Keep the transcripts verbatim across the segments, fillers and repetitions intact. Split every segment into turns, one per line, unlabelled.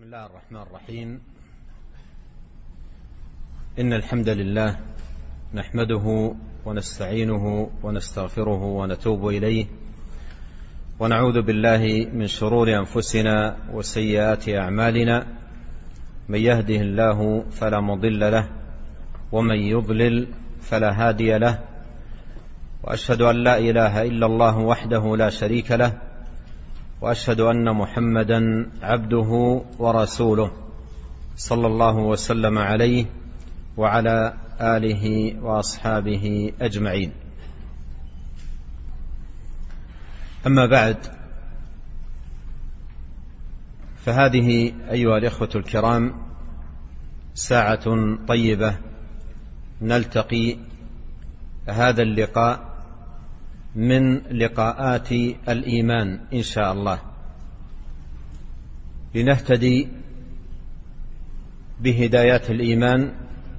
بسم الله الرحمن الرحيم. إن الحمد لله نحمده ونستعينه ونستغفره ونتوب إليه، ونعوذ بالله من شرور أنفسنا وسيئات أعمالنا. من يهده الله فلا مضل له، ومن يضلل فلا هادي له، وأشهد أن لا إله إلا الله وحده لا شريك له، وأشهد أن محمدا عبده ورسوله صلى الله وسلم عليه وعلى آله وأصحابه أجمعين. أما بعد، فهذه أيها الإخوة الكرام ساعة طيبة نلتقي هذا اللقاء من لقاءات الإيمان إن شاء الله، لنهتدي بهدايات الإيمان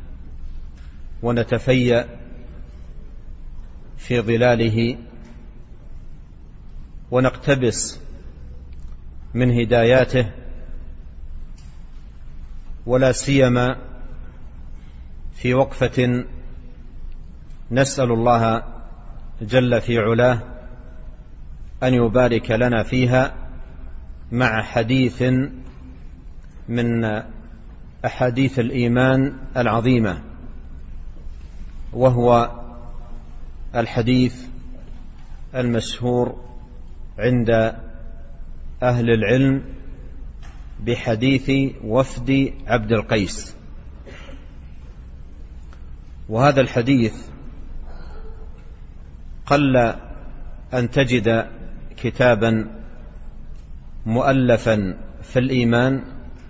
ونتفيأ في ظلاله ونقتبس من هداياته، ولا سيما في وقفة نسأل الله جل في علاه أن يبارك لنا فيها مع حديث من أحاديث الإيمان العظيمة، وهو الحديث المشهور عند أهل العلم بحديث وفد عبد القيس. وهذا الحديث قل أن تجد كتابا مؤلفا في الإيمان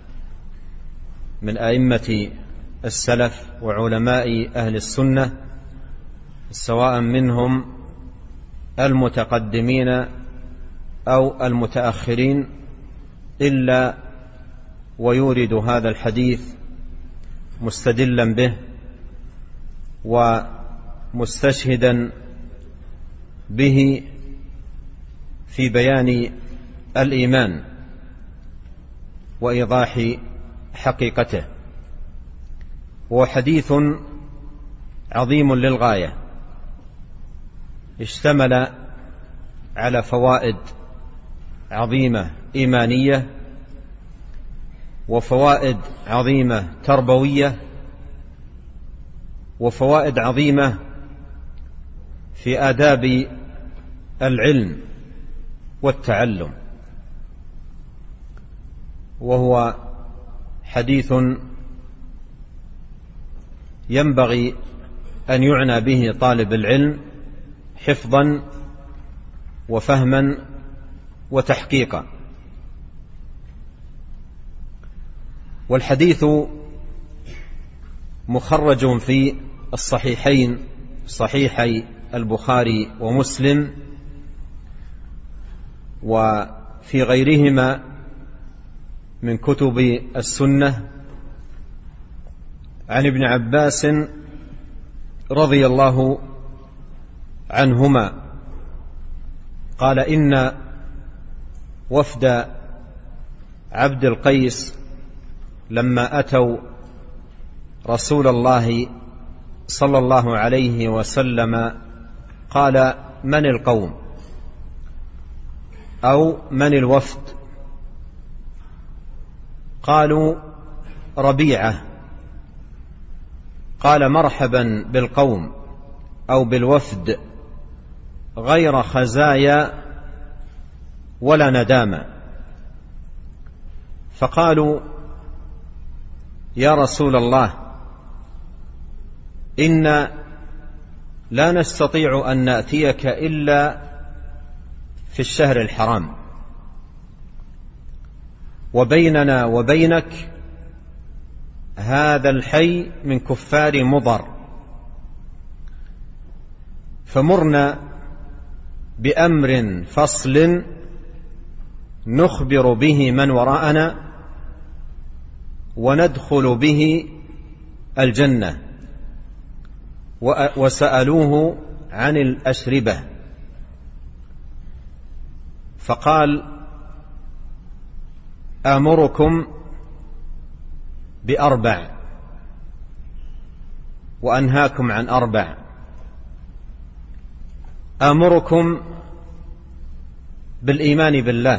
من أئمة السلف وعلماء أهل السنة، سواء منهم المتقدمين أو المتأخرين، إلا ويورد هذا الحديث مستدلا به ومستشهدا به في بيان الإيمان وإيضاح حقيقته. هو حديث عظيم للغاية، اشتمل على فوائد عظيمة إيمانية، وفوائد عظيمة تربوية، وفوائد عظيمة في آداب العلم والتعلم. وهو حديث ينبغي أن يعنى به طالب العلم حفظا وفهما وتحقيقا. والحديث مخرج في الصحيحين، صحيحي البخاري ومسلم، وفي غيرهما من كتب السنة، عن ابن عباس رضي الله عنهما قال: إن وفد عبد القيس لما أتوا رسول الله صلى الله عليه وسلم قال: من القوم أو من الوفد؟ قالوا: ربيعة. قال: مرحبا بالقوم أو بالوفد، غير خزايا ولا ندامة. فقالوا: يا رسول الله، إنا لا نستطيع أن نأتيك إلا في الشهر الحرام، وبيننا وبينك هذا الحي من كفار مضر، فمرنا بأمر فصل نخبر به من وراءنا وندخل به الجنة. وسألوه عن الأشربة، فقال: آمركم بأربع وأنهاكم عن أربع. آمركم بالإيمان بالله.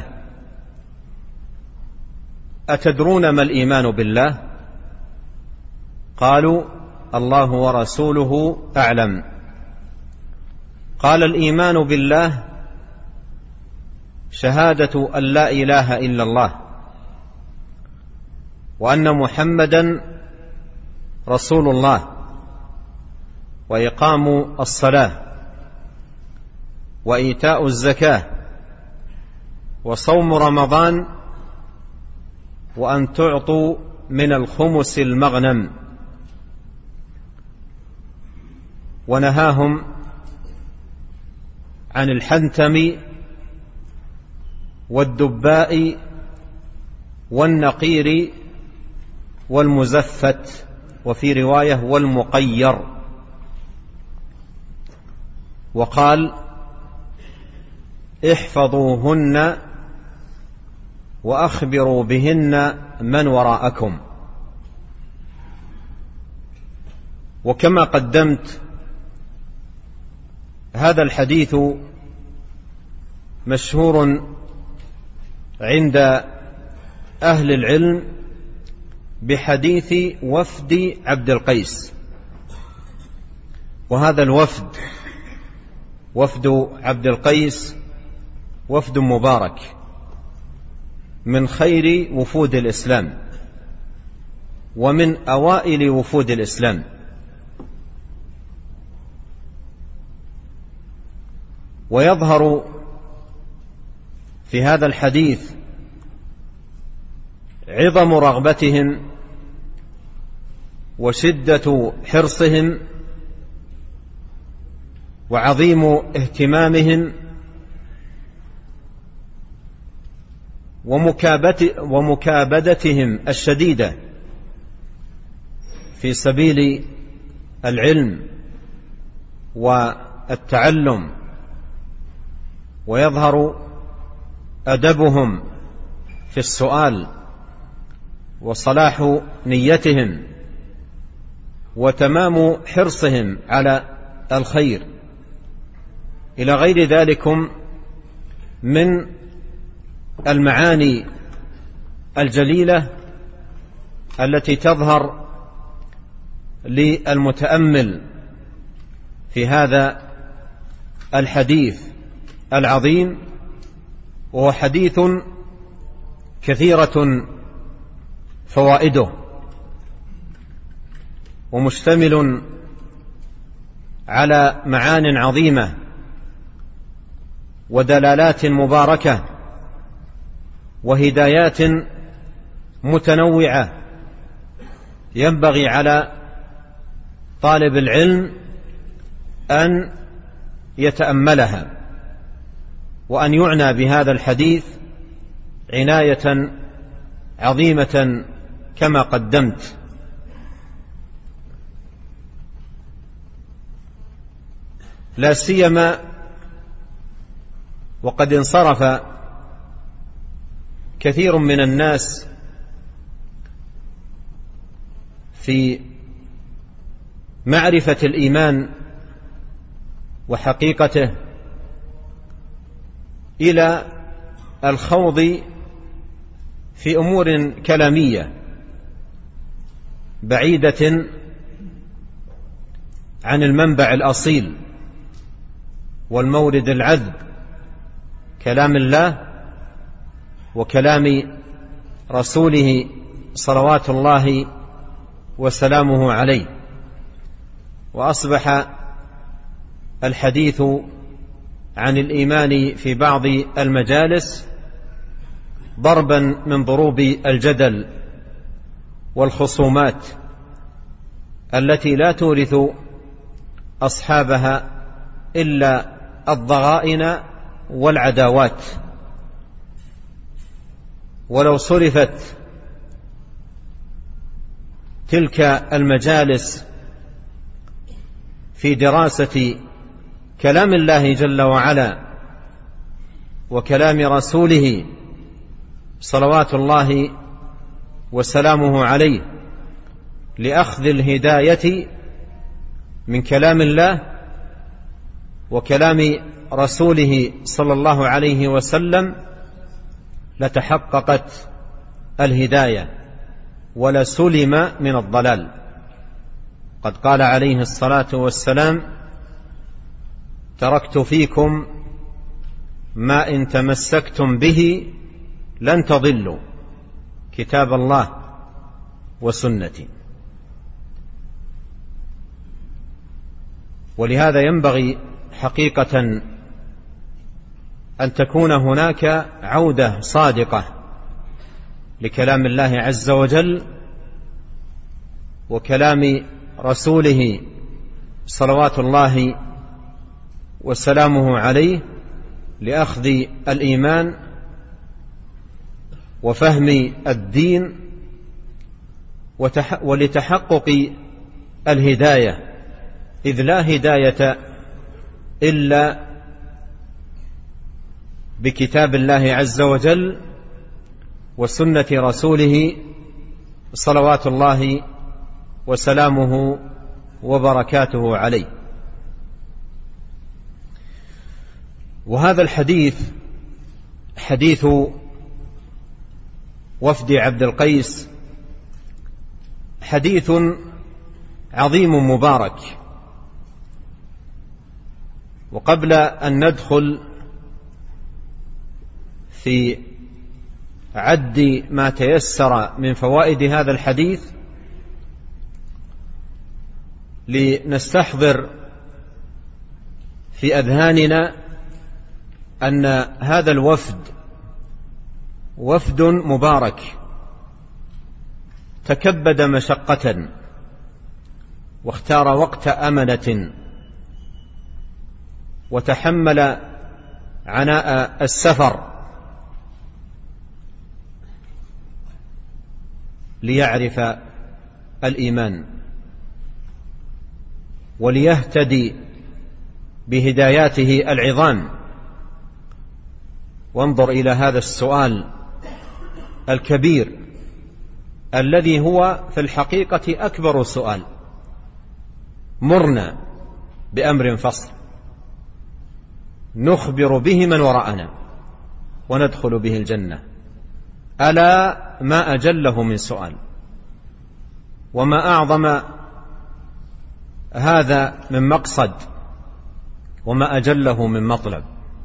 أتدرون ما الإيمان بالله؟ قالوا الله ورسوله أعلم. قال الإيمان بالله شهادة أن لا إله إلا الله وأن محمدا رسول الله، وإقام الصلاة، وإيتاء الزكاة، وصوم رمضان، وأن تعطوا من الخمس المغنم. ونهاهم عن الحنتم والدباء والنقير والمزفت، وفي رواية والمقير. وقال احفظوهن وأخبروا بهن من وراءكم. وكما قدمت، هذا الحديث مشهور عند أهل العلم بحديث وفد عبد القيس. وهذا الوفد وفد عبد القيس وفد مبارك من خير وفود الإسلام ومن أوائل وفود الإسلام. ويظهر في هذا الحديث عظم رغبتهم وشدة حرصهم وعظيم اهتمامهم ومكابدتهم الشديدة في سبيل العلم والتعلم. ويظهر أدبهم في السؤال وصلاح نيتهم وتمام حرصهم على الخير إلى غير ذلكم من المعاني الجليلة التي تظهر للمتأمل في هذا الحديث العظيم، وهو حديث كثيرة فوائده ومشتمل على معان عظيمة ودلالات مباركة وهدايات متنوعة ينبغي على طالب العلم أن يتأملها وأن يعنى بهذا الحديث عناية عظيمة كما قدمت. لا سيما وقد انصرف كثير من الناس في معرفة الإيمان وحقيقته إلى الخوض في أمور كلامية بعيدة عن المنبع الأصيل والمورد العذب، كلام الله وكلام رسوله صلوات الله وسلامه عليه. وأصبح الحديث عن الإيمان في بعض المجالس ضربا من ضروب الجدل والخصومات التي لا تورث أصحابها إلا الضغائن والعداوات. ولو صرفت تلك المجالس في دراسة كلام الله جل وعلا وكلام رسوله صلوات الله وسلامه عليه لأخذ الهداية من كلام الله وكلام رسوله صلى الله عليه وسلم لتحققت الهداية ولسلم من الضلال. قد قال عليه الصلاة والسلام: تركت فيكم ما إن تمسكتم به لن تضلوا، كتاب الله وسنتي. ولهذا ينبغي حقيقة أن تكون هناك عودة صادقة لكلام الله عز وجل وكلام رسوله صلوات الله وسلامه عليه لأخذ الإيمان وفهم الدين ولتحقق الهداية، إذ لا هداية إلا بكتاب الله عز وجل وسنة رسوله صلوات الله وسلامه وبركاته عليه. وهذا الحديث حديث وفد عبد القيس حديث عظيم مبارك. وقبل أن ندخل في عد ما تيسر من فوائد هذا الحديث لنستحضر في أذهاننا أن هذا الوفد وفد مبارك تكبد مشقة واختار وقت أمنة وتحمل عناء السفر ليعرف الإيمان وليهتدي بهداياته العظام. وانظر إلى هذا السؤال الكبير الذي هو في الحقيقة أكبر سؤال: مرنا بأمر فصل نخبر به من وراءنا وندخل به الجنة. ألا ما أجله من سؤال، وما أعظم هذا من مقصد، وما أجله من مطلب.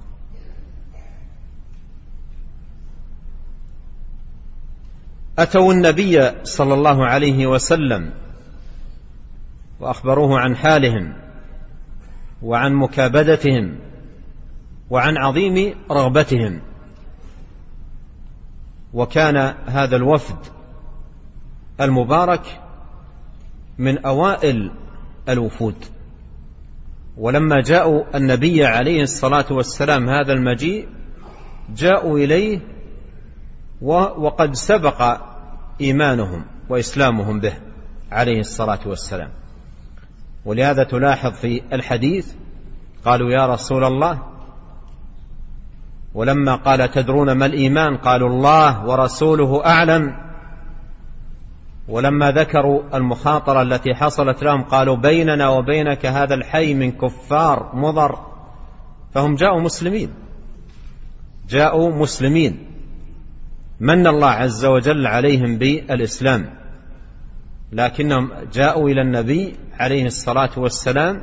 أتوا النبي صلى الله عليه وسلم وأخبروه عن حالهم وعن مكابدتهم وعن عظيم رغبتهم. وكان هذا الوفد المبارك من أوائل الوفود. ولما جاءوا النبي عليه الصلاة والسلام هذا المجيء جاءوا إليه وقد سبق إيمانهم وإسلامهم به عليه الصلاة والسلام. ولهذا تلاحظ في الحديث قالوا: يا رسول الله. ولما قال: تدرون ما الإيمان؟ قالوا: الله ورسوله أعلم. ولما ذكروا المخاطرة التي حصلت لهم قالوا: بيننا وبينك هذا الحي من كفار مضر. فهم جاءوا مسلمين، جاءوا مسلمين من الله عز وجل عليهم بالإسلام، لكنهم جاءوا إلى النبي عليه الصلاة والسلام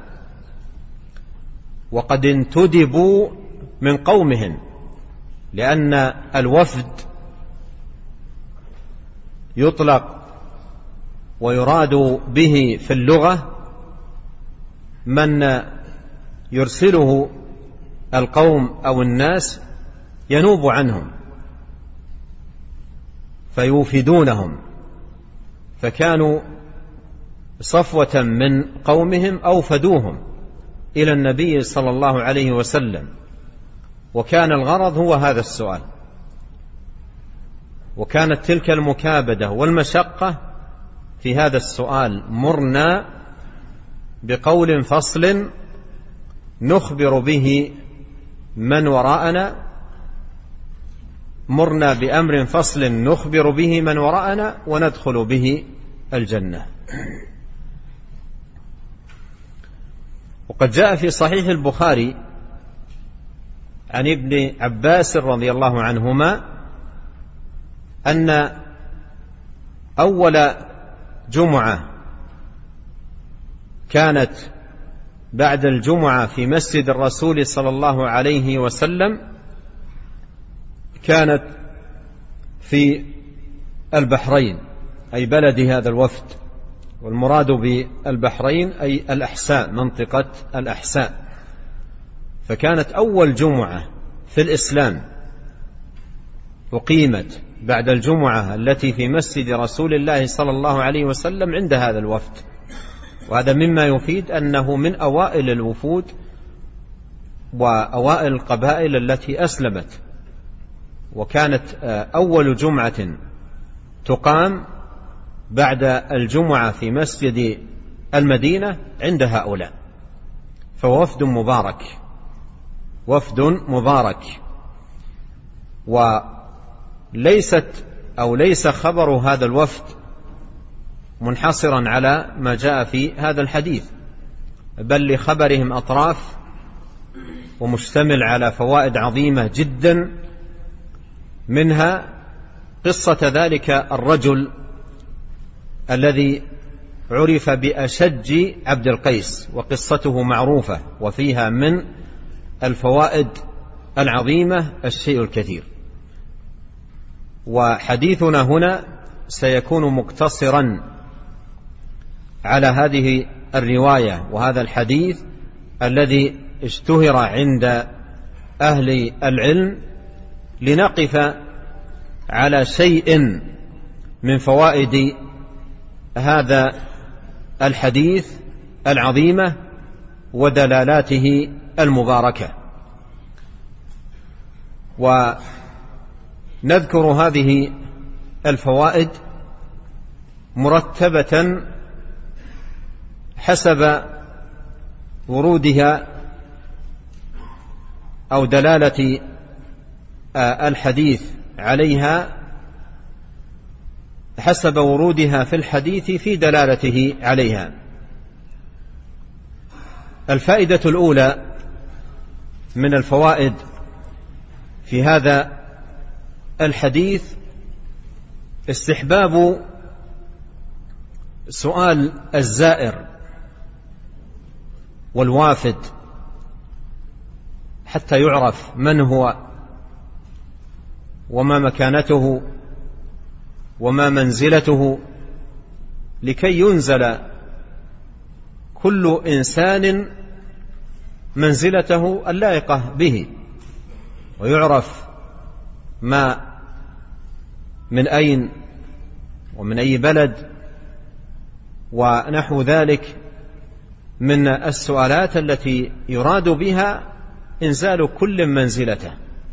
وقد انتدبوا من قومهم، لأن الوفد يطلق ويراد به في اللغة من يرسله القوم أو الناس ينوب عنهم فيوفدونهم. فكانوا صفوة من قومهم أوفدوهم إلى النبي صلى الله عليه وسلم، وكان الغرض هو هذا السؤال. وكانت تلك المكابدة والمشقة في هذا السؤال: مرنا بقول فصل نخبر به من وراءنا، مرنا بأمر فصل نخبر به من وراءنا وندخل به الجنة. وقد جاء في صحيح البخاري عن ابن عباس رضي الله عنهما أن أول جمعة كانت بعد الجمعة في مسجد الرسول صلى الله عليه وسلم كانت في البحرين، أي بلد هذا الوفد، والمراد بالبحرين أي الأحساء، منطقة الأحساء. فكانت أول جمعة في الإسلام أقيمت بعد الجمعة التي في مسجد رسول الله صلى الله عليه وسلم عند هذا الوفد، وهذا مما يفيد أنه من أوائل الوفود وأوائل القبائل التي أسلمت، وكانت أول جمعة تقام بعد الجمعة في مسجد المدينة عند هؤلاء. فوفد مبارك، وفد مبارك. وليست أو ليس خبر هذا الوفد منحصرا على ما جاء في هذا الحديث، بل لخبرهم أطراف ومشتمل على فوائد عظيمة جدا، منها قصة ذلك الرجل الذي عرف بأشج عبد القيس، وقصته معروفة وفيها من الفوائد العظيمة الشيء الكثير. وحديثنا هنا سيكون مقتصرا على هذه الرواية وهذا الحديث الذي اشتهر عند أهل العلم، لنقف على شيء من فوائد هذا الحديث العظيمة ودلالاته المباركة. ونذكر هذه الفوائد مرتبة حسب ورودها أو دلالة الحديث عليها، حسب ورودها في الحديث في دلالته عليها. الفائدة الأولى من الفوائد في هذا الحديث استحباب سؤال الزائر والوافد حتى يعرف من هو وما مكانته وما منزلته، لكي ينزل كل إنسان منزلته اللائقة به، ويعرف ما من أين ومن أي بلد ونحو ذلك من السؤالات التي يراد بها إنزال كل منزلته.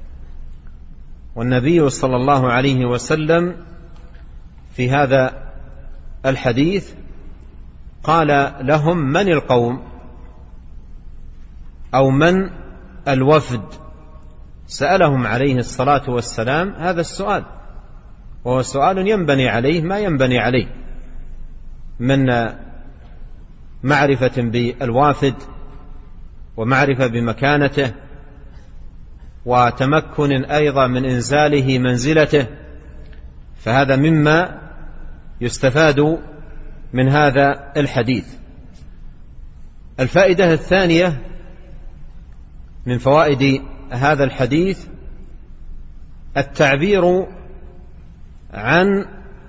والنبي صلى الله عليه وسلم في هذا الحديث قال لهم: من القوم أو من الوفد؟ سألهم عليه الصلاة والسلام هذا السؤال، وهو سؤال ينبني عليه ما ينبني عليه من معرفة بالوافد ومعرفة بمكانته وتمكن أيضا من إنزاله منزلته. فهذا مما يستفاد من هذا الحديث. الفائدة الثانية من فوائد هذا الحديث التعبير عن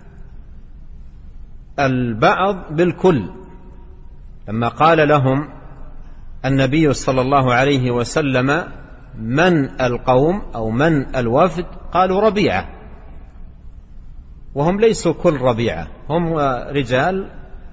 البعض بالكل، لما قال لهم النبي صلى الله عليه وسلم: من القوم أو من الوفد؟ قالوا: ربيعة. وهم ليسوا كل ربيعة، هم رجال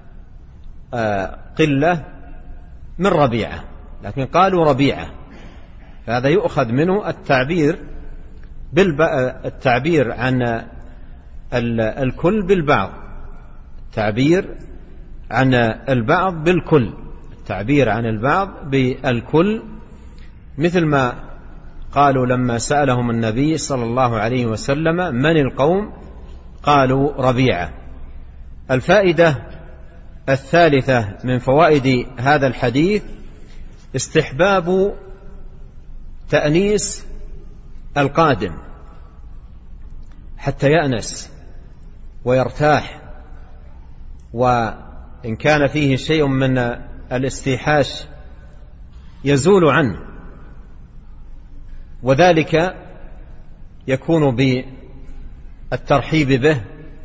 قلة من ربيعة، لكن قالوا ربيعة. فهذا يؤخذ منه التعبير التعبير عن الكل بالبعض، التعبير عن البعض بالكل، التعبير عن البعض بالكل، مثل ما قالوا لما سألهم النبي صلى الله عليه وسلم: من القوم؟ قالوا: ربيعة. الفائدة الثالثة من فوائد هذا الحديث استحباب تأنيس القادم حتى يأنس ويرتاح، وإن كان فيه شيء من الاستيحاش يزول عنه، وذلك يكون بالترحيب به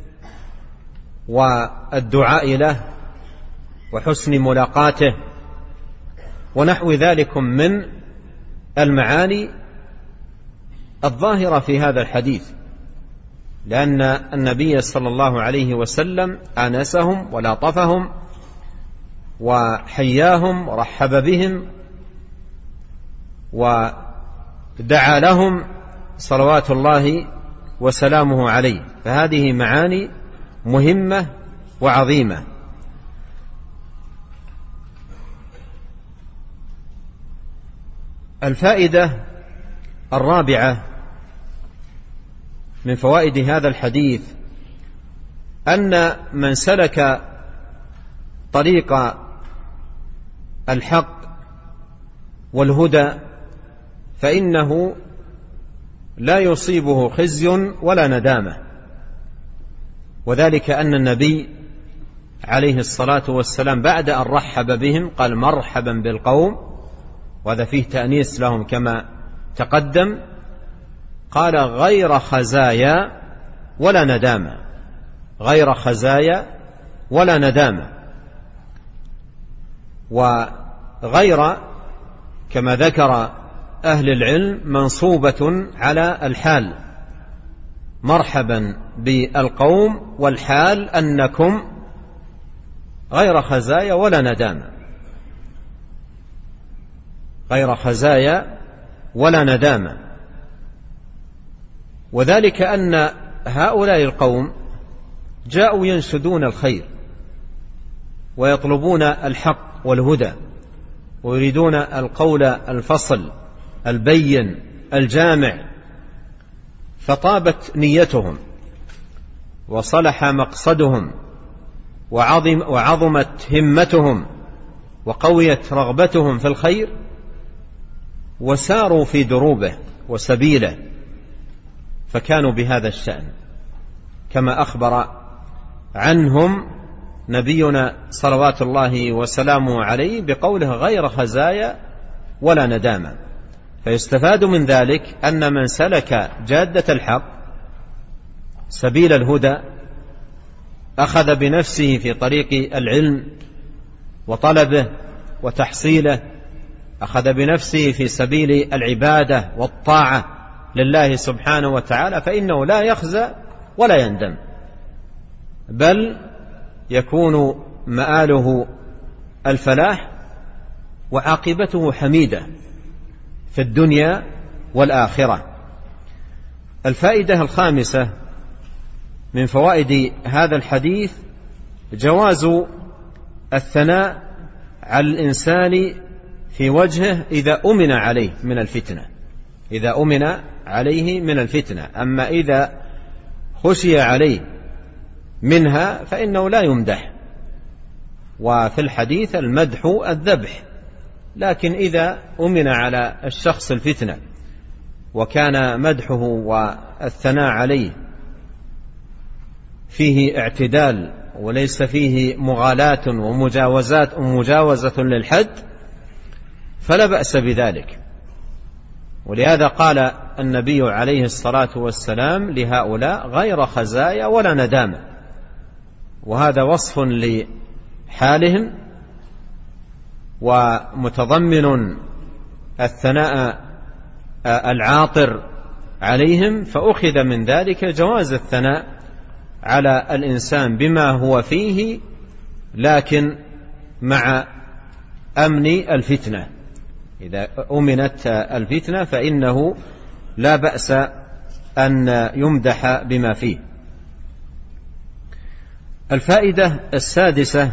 والدعاء له وحسن ملاقاته ونحو ذلك من المعاني الظاهرة في هذا الحديث، لأن النبي صلى الله عليه وسلم آنسهم ولاطفهم وحياهم ورحب بهم ودعا لهم صلوات الله وسلامه عليه، فهذه معاني مهمة وعظيمة. الفائدة الرابعة من فوائد هذا الحديث أن من سلك طريق الحق والهدى فإنه لا يصيبه خزي ولا ندامة، وذلك أن النبي عليه الصلاة والسلام بعد أن رحب بهم قال مرحبا بالقوم، وهذا فيه تأنيس لهم كما تقدم، قال غير خزايا ولا ندامة، غير خزايا ولا ندامة. وغير كما ذكر أهل العلم منصوبة على الحال، مرحبا بالقوم، والحال أنكم غير خزايا ولا ندامة، غير خزايا ولا ندامة. وذلك أن هؤلاء القوم جاءوا ينشدون الخير ويطلبون الحق والهدى ويريدون القول الفصل البين الجامع، فطابت نيتهم وصلح مقصدهم وعظم وعظمت همتهم وقويت رغبتهم في الخير، وساروا في دروبه وسبيله، فكانوا بهذا الشأن كما أخبر عنهم نبينا صلوات الله وسلامه عليه بقوله غير خزايا ولا ندامة. فيستفاد من ذلك أن من سلك جادة الحق سبيل الهدى أخذ بنفسه في طريق العلم وطلبه وتحصيله، أخذ بنفسه في سبيل العبادة والطاعة لله سبحانه وتعالى، فإنه لا يخزى ولا يندم، بل يكون مآله الفلاح وعاقبته حميدة في الدنيا والآخرة. الفائدة الخامسة من فوائد هذا الحديث جواز الثناء على الإنسان في وجهه إذا أمن عليه من الفتنة، إذا أمن عليه من الفتنة. أما إذا خشي عليه منها فإنه لا يمدح، وفي الحديث المدح الذبح، لكن إذا أمن على الشخص الفتنة وكان مدحه والثناء عليه فيه اعتدال وليس فيه مغالاة ومجاوزات ومجاوزة للحد فلا بأس بذلك. ولهذا قال النبي عليه الصلاة والسلام لهؤلاء غير خزايا ولا ندامة، وهذا وصف لحالهم ومتضمن الثناء العاطر عليهم، فأخذ من ذلك جواز الثناء على الإنسان بما هو فيه لكن مع أمن الفتنة. إذا أمنت الفتنة فإنه لا بأس أن يمدح بما فيه. الفائدة السادسة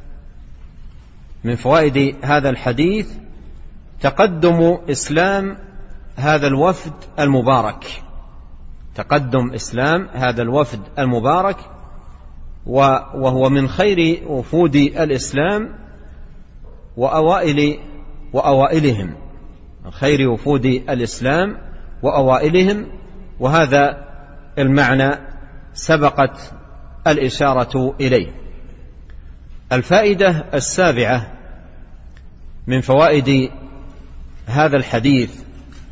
من فوائد هذا الحديث تقدم إسلام هذا الوفد المبارك، تقدم إسلام هذا الوفد المبارك وهو من خير وفود الإسلام وأوائل وأوائلهم، من خير وفود الإسلام وأوائلهم، وهذا المعنى سبقت الإشارة إليه. الفائدة السابعة من فوائد هذا الحديث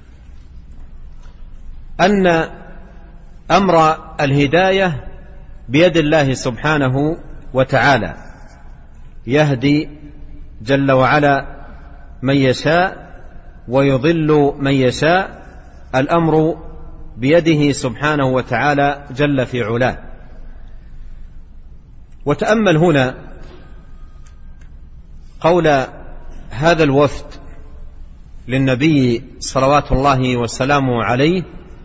أن أمر الهداية بيد الله سبحانه وتعالى، يهدي جل وعلا من يشاء ويضل من يشاء، الأمر بيده سبحانه وتعالى جل في علاه. وتأمل هنا قول هذا الوفد للنبي صلوات الله وسلامه عليه: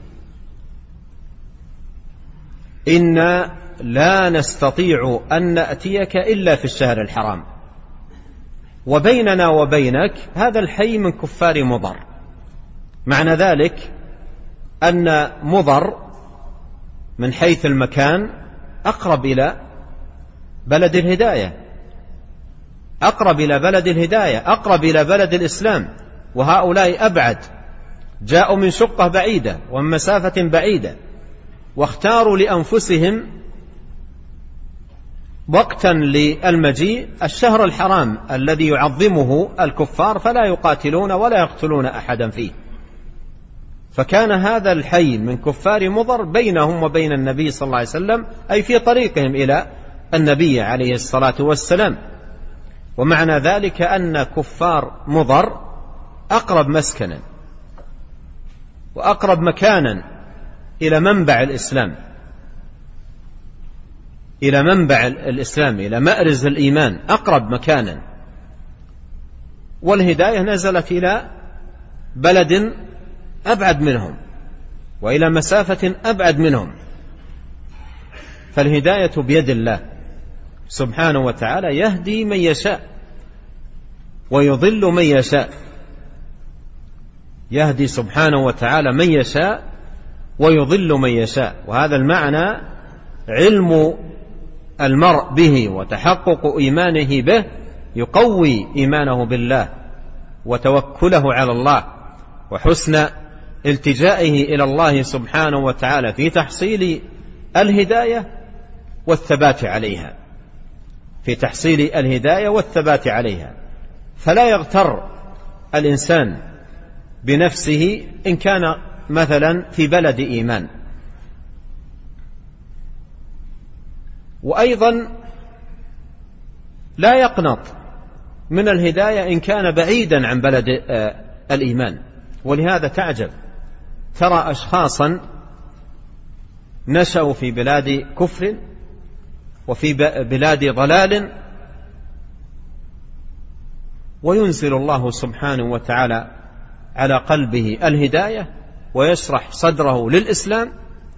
إنا لا نستطيع أن نأتيك إلا في الشهر الحرام، وبيننا وبينك هذا الحي من كفار مضر. معنى ذلك أن مضر من حيث المكان أقرب إلى بلد الهداية، أقرب إلى بلد الهداية، أقرب إلى بلد الإسلام، وهؤلاء أبعد، جاءوا من شقة بعيدة ومن مسافة بعيدة، واختاروا لأنفسهم وقتا للمجيء الشهر الحرام الذي يعظمه الكفار، فلا يقاتلون ولا يقتلون أحدا فيه. فكان هذا الحي من كفار مضر بينهم وبين النبي صلى الله عليه وسلم، أي في طريقهم إلى النبي عليه الصلاة والسلام. ومعنى ذلك أن كفار مضر أقرب مسكنا وأقرب مكانا إلى منبع الإسلام، إلى منبع الإسلام، إلى مأرز الإيمان، أقرب مكانا. والهداية نزلت إلى بلد أبعد منهم وإلى مسافة أبعد منهم. فالهداية بيد الله سبحانه وتعالى، يهدي من يشاء ويضل من يشاء، يهدي سبحانه وتعالى من يشاء ويضل من يشاء. وهذا المعنى علم المرء به وتحقق إيمانه به يقوي إيمانه بالله وتوكله على الله وحسن التجائه إلى الله سبحانه وتعالى في تحصيل الهداية والثبات عليها، في تحصيل الهداية والثبات عليها. فلا يغتر الإنسان بنفسه إن كان مثلا في بلد إيمان. وأيضا لا يقنط من الهداية إن كان بعيدا عن بلد الإيمان. ولهذا تعجب، ترى أشخاصا نشأوا في بلاد كفر وفي بلاد ضلال، وينزل الله سبحانه وتعالى على قلبه الهداية ويشرح صدره للإسلام،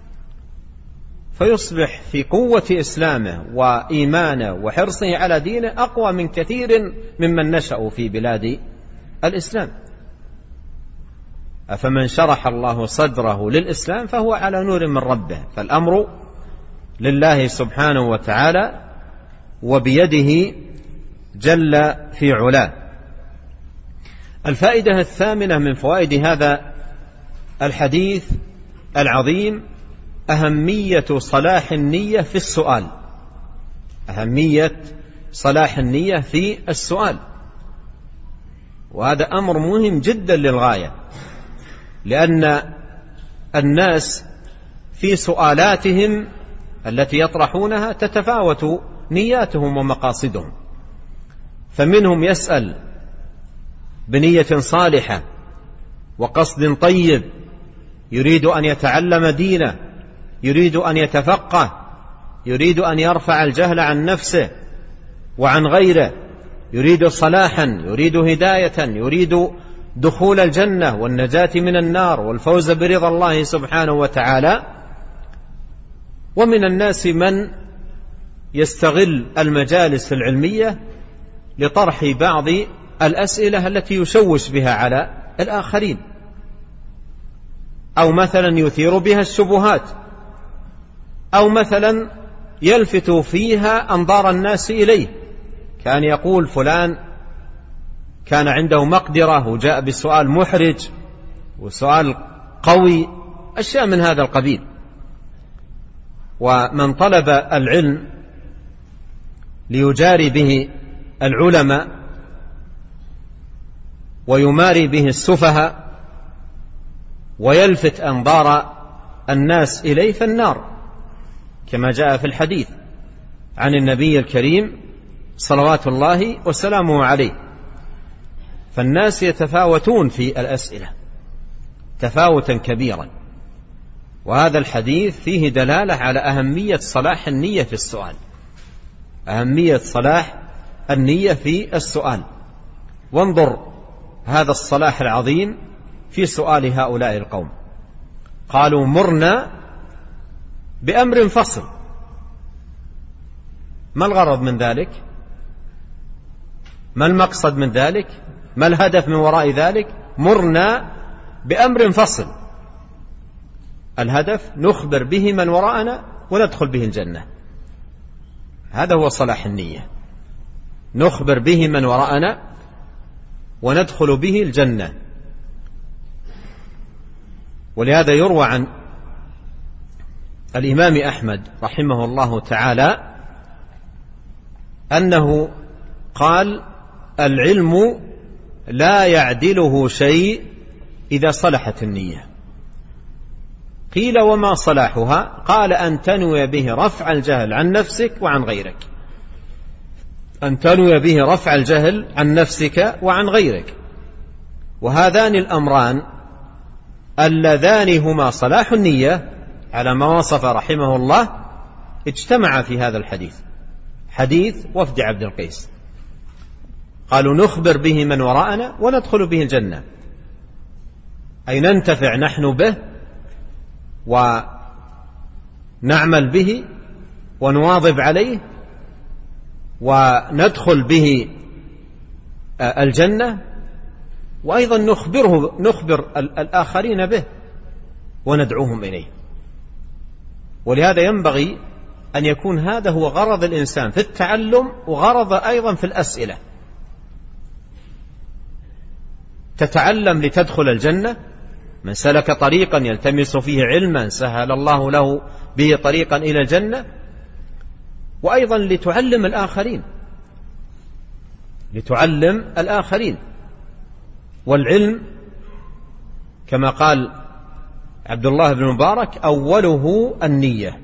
فيصبح في قوة إسلامه وإيمانه وحرصه على دينه أقوى من كثير ممن نشأوا في بلاد الإسلام. أفمن شرح الله صدره للإسلام فهو على نور من ربه. فالأمر لله سبحانه وتعالى وبيده جل في علاه. الفائدة الثامنة من فوائد هذا الحديث العظيم أهمية صلاح النية في السؤال، أهمية صلاح النية في السؤال. وهذا أمر مهم جدا للغاية، لأن الناس في سؤالاتهم التي يطرحونها تتفاوت نياتهم ومقاصدهم. فمنهم يسأل بنية صالحة وقصد طيب، يريد أن يتعلم دينه، يريد أن يتفقه، يريد أن يرفع الجهل عن نفسه وعن غيره، يريد صلاحا، يريد هداية، يريد دخول الجنة والنجاة من النار والفوز برضا الله سبحانه وتعالى. ومن الناس من يستغل المجالس العلمية لطرح بعض الأسئلة التي يشوش بها على الآخرين، أو مثلا يثير بها الشبهات، أو مثلا يلفت فيها أنظار الناس إليه، كان يقول فلان كان عنده مقدرة وجاء بسؤال محرج وسؤال قوي، أشياء من هذا القبيل. ومن طلب العلم ليجاري به العلماء ويماري به السفهاء ويلفت أنظار الناس إليه فالنار، كما جاء في الحديث عن النبي الكريم صلوات الله وسلامه عليه. فالناس يتفاوتون في الأسئلة تفاوتا كبيرا، وهذا الحديث فيه دلالة على أهمية صلاح النية في السؤال، أهمية صلاح النية في السؤال. وانظر هذا الصلاح العظيم في سؤال هؤلاء القوم، قالوا مرنا بأمر فصل. ما الغرض من ذلك؟ ما المقصد من ذلك؟ ما الهدف من وراء ذلك؟ مرنا بأمر فصل، الهدف نخبر به من وراءنا وندخل به الجنة، هذا هو صلاح النية، نخبر به من وراءنا وندخل به الجنة. ولهذا يروى عن الإمام أحمد رحمه الله تعالى أنه قال: العلم لا يعدله شيء إذا صلحت النية. قيل: وما صلاحها؟ قال: أن تنوي به رفع الجهل عن نفسك وعن غيرك، أن تنوي به رفع الجهل عن نفسك وعن غيرك. وهذان الأمران اللذان هما صلاح النية على ما وصف رحمه الله اجتمع في هذا الحديث، حديث وفد عبد القيس. قالوا: نخبر به من وراءنا وندخل به الجنة، أي ننتفع نحن به ونعمل به ونواظب عليه وندخل به الجنة، وأيضا نخبره نخبر الآخرين به وندعوهم إليه. ولهذا ينبغي أن يكون هذا هو غرض الإنسان في التعلم، وغرض أيضا في الأسئلة. تتعلم لتدخل الجنة، من سلك طريقا يلتمس فيه علما سهل الله له به طريقا إلى الجنة، وأيضا لتعلم الآخرين، لتعلم الآخرين. والعلم كما قال عبد الله بن مبارك: أوله النية،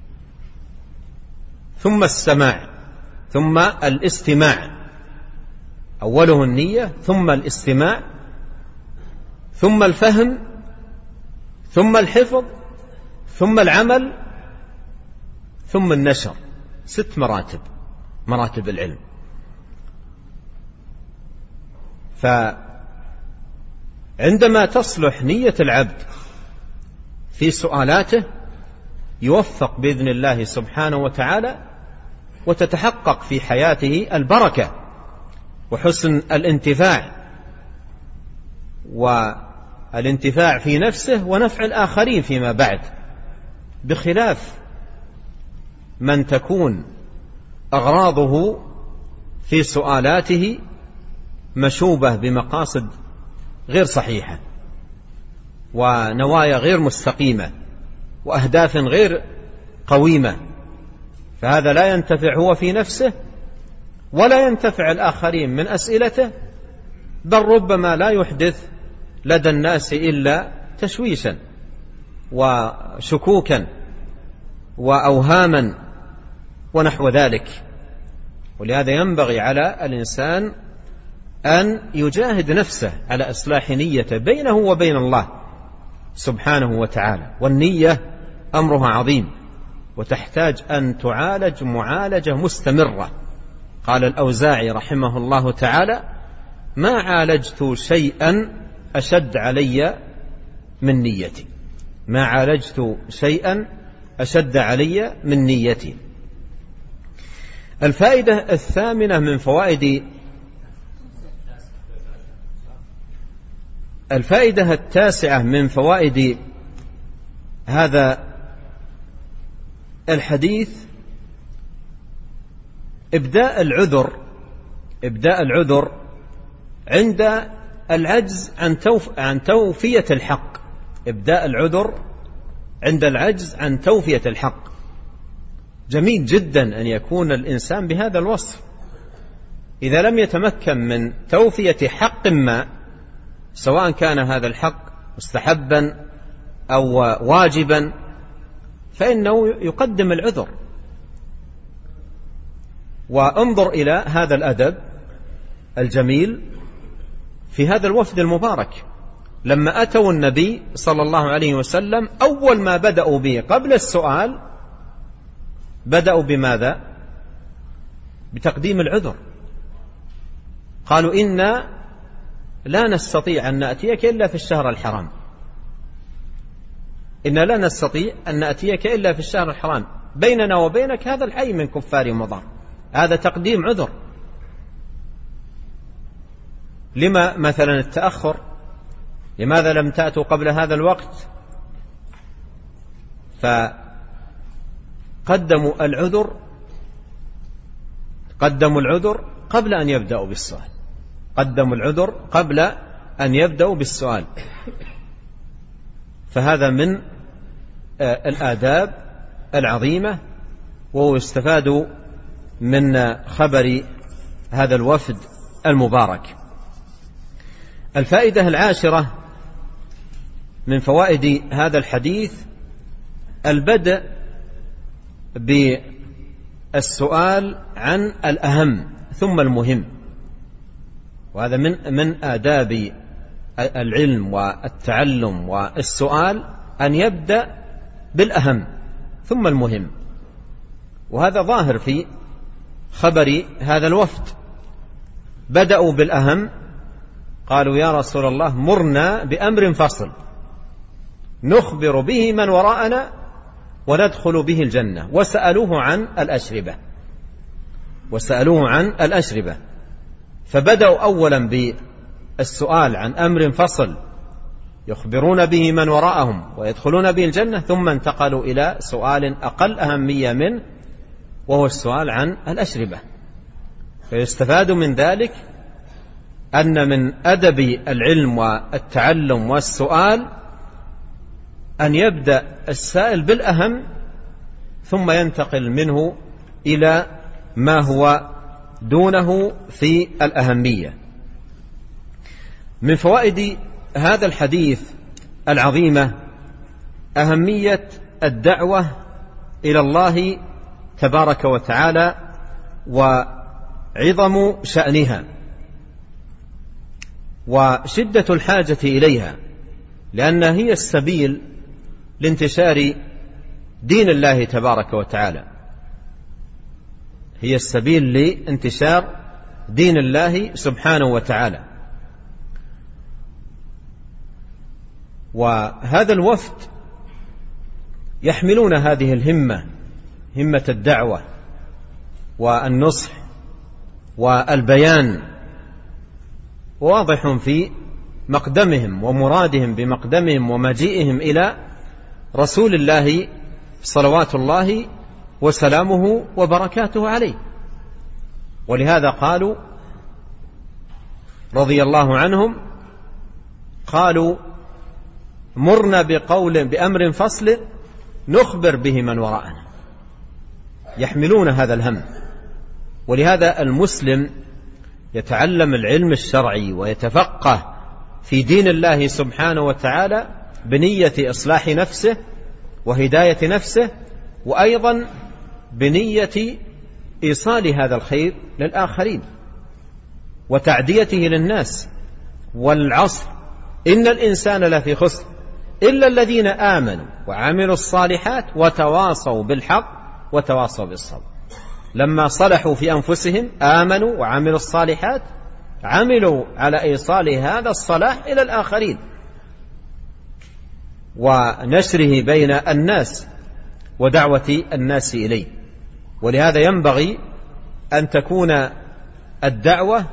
ثم السماع، ثم الاستماع. أوله النية، ثم الاستماع، ثم الفهم، ثم الحفظ، ثم العمل، ثم النشر. ست مراتب، مراتب العلم. فعندما تصلح نية العبد في سؤالاته يوفق بإذن الله سبحانه وتعالى، وتتحقق في حياته البركة وحسن الانتفاع، والانتفاع في نفسه ونفع الآخرين فيما بعد، بخلاف من تكون أغراضه في سؤالاته مشوبة بمقاصد غير صحيحة، ونوايا غير مستقيمة، وأهداف غير قويمة، فهذا لا ينتفع هو في نفسه ولا ينتفع الآخرين من أسئلته، بل ربما لا يحدث لدى الناس إلا تشويشا وشكوكا وأوهاما ونحو ذلك. ولهذا ينبغي على الإنسان أن يجاهد نفسه على إصلاح نيته بينه وبين الله سبحانه وتعالى. والنية أمرها عظيم، وتحتاج أن تعالج معالجة مستمرة. قال الأوزاعي رحمه الله تعالى: ما عالجت شيئا أشد علي من نيتي، ما عالجت شيئا أشد علي من نيتي. الفائدة الثامنة من فوائد الفائدة التاسعة من فوائد هذا الحديث إبداء العذر إبداء العذر عند العجز عن توف عن توفية الحق إبداء العذر عند العجز عن توفية الحق. جميل جدا أن يكون الإنسان بهذا الوصف. إذا لم يتمكن من توفية حق ما، سواء كان هذا الحق مستحبا أو واجبا، فإنه يقدم العذر. وانظر إلى هذا الأدب الجميل في هذا الوفد المبارك، لما أتوا النبي صلى الله عليه وسلم أول ما بدأوا به قبل السؤال بدأوا بماذا؟ بتقديم العذر. قالوا إنا لا نستطيع أن نأتيك إلا في الشهر الحرام إنا لا نستطيع أن نأتيك إلا في الشهر الحرام بيننا وبينك هذا الحي من كفار مضر. هذا تقديم عذر. لما مثلا التأخر؟ لماذا لم تأتوا قبل هذا الوقت؟ فقدموا العذر قدموا العذر قبل أن يبدأوا بالسؤال قدموا العذر قبل أن يبدأوا بالسؤال. فهذا من الآداب العظيمة، وهو يستفاد من خبر هذا الوفد المبارك. الفائدة العاشرة من فوائد هذا الحديث البدء بالسؤال عن الأهم ثم المهم، وهذا من من آداب العلم والتعلم والسؤال أن يبدأ بالأهم ثم المهم. وهذا ظاهر في خبر هذا الوفد. بدأوا بالأهم، قالوا يا رسول الله مرنا بأمر فصل نخبر به من وراءنا وندخل به الجنة، وسألوه عن الأشربة وسألوه عن الأشربة فبدأوا أولا بالسؤال عن أمر فصل يخبرون به من وراءهم ويدخلون به الجنة، ثم انتقلوا إلى سؤال أقل أهمية منه وهو السؤال عن الأشربة. فيستفاد من ذلك أن من أدب العلم والتعلم والسؤال أن يبدأ السائل بالأهم ثم ينتقل منه إلى ما هو دونه في الأهمية. من فوائد هذا الحديث العظيمة أهمية الدعوة إلى الله تبارك وتعالى وعظم شأنها وشدة الحاجة إليها، لأنها هي السبيل لانتشار دين الله تبارك وتعالى، هي السبيل لانتشار دين الله سبحانه وتعالى. وهذا الوفد يحملون هذه الهمة، همة الدعوة والنصح والبيان، واضح في مقدمهم ومرادهم بمقدمهم ومجيئهم إلى رسول الله صلوات الله وسلامه وبركاته عليه. ولهذا قالوا رضي الله عنهم، قالوا مرنا بقول بأمر فصل نخبر به من وراءنا، يحملون هذا الهم. ولهذا المسلم يتعلم العلم الشرعي ويتفقه في دين الله سبحانه وتعالى بنية إصلاح نفسه وهداية نفسه، وأيضا بنية إيصال هذا الخير للآخرين وتعديته للناس. والعصر إن الإنسان لفي خسر إلا الذين آمنوا وعملوا الصالحات وتواصوا بالحق وتواصوا بالصبر. لما صلحوا في أنفسهم آمنوا وعملوا الصالحات عملوا على إيصال هذا الصلاح إلى الآخرين ونشره بين الناس ودعوة الناس إليه. ولهذا ينبغي أن تكون الدعوة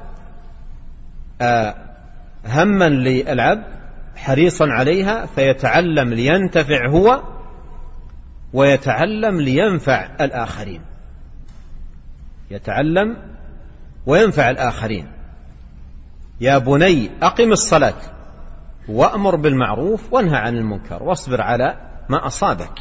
هما للعبد حريصا عليها، فيتعلم لينتفع هو ويتعلم لينفع الآخرين. يتعلم وينفع الآخرين. يا بني أقم الصلاة وأمر بالمعروف وانهى عن المنكر واصبر على ما أصابك.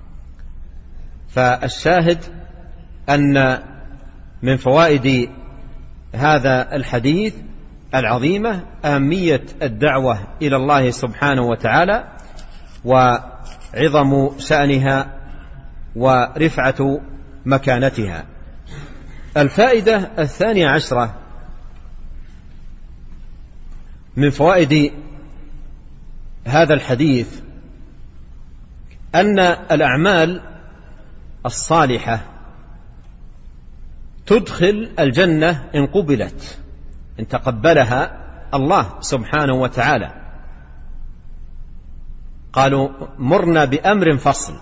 فالشاهد أن من فوائد هذا الحديث العظيمة أهمية الدعوة إلى الله سبحانه وتعالى وعظم شأنها ورفعة مكانتها. الفائدة الثانية عشرة من فوائد هذا الحديث أن الأعمال الصالحة تدخل الجنة إن قبلت، إن تقبلها الله سبحانه وتعالى. قالوا مرنا بأمر فصل،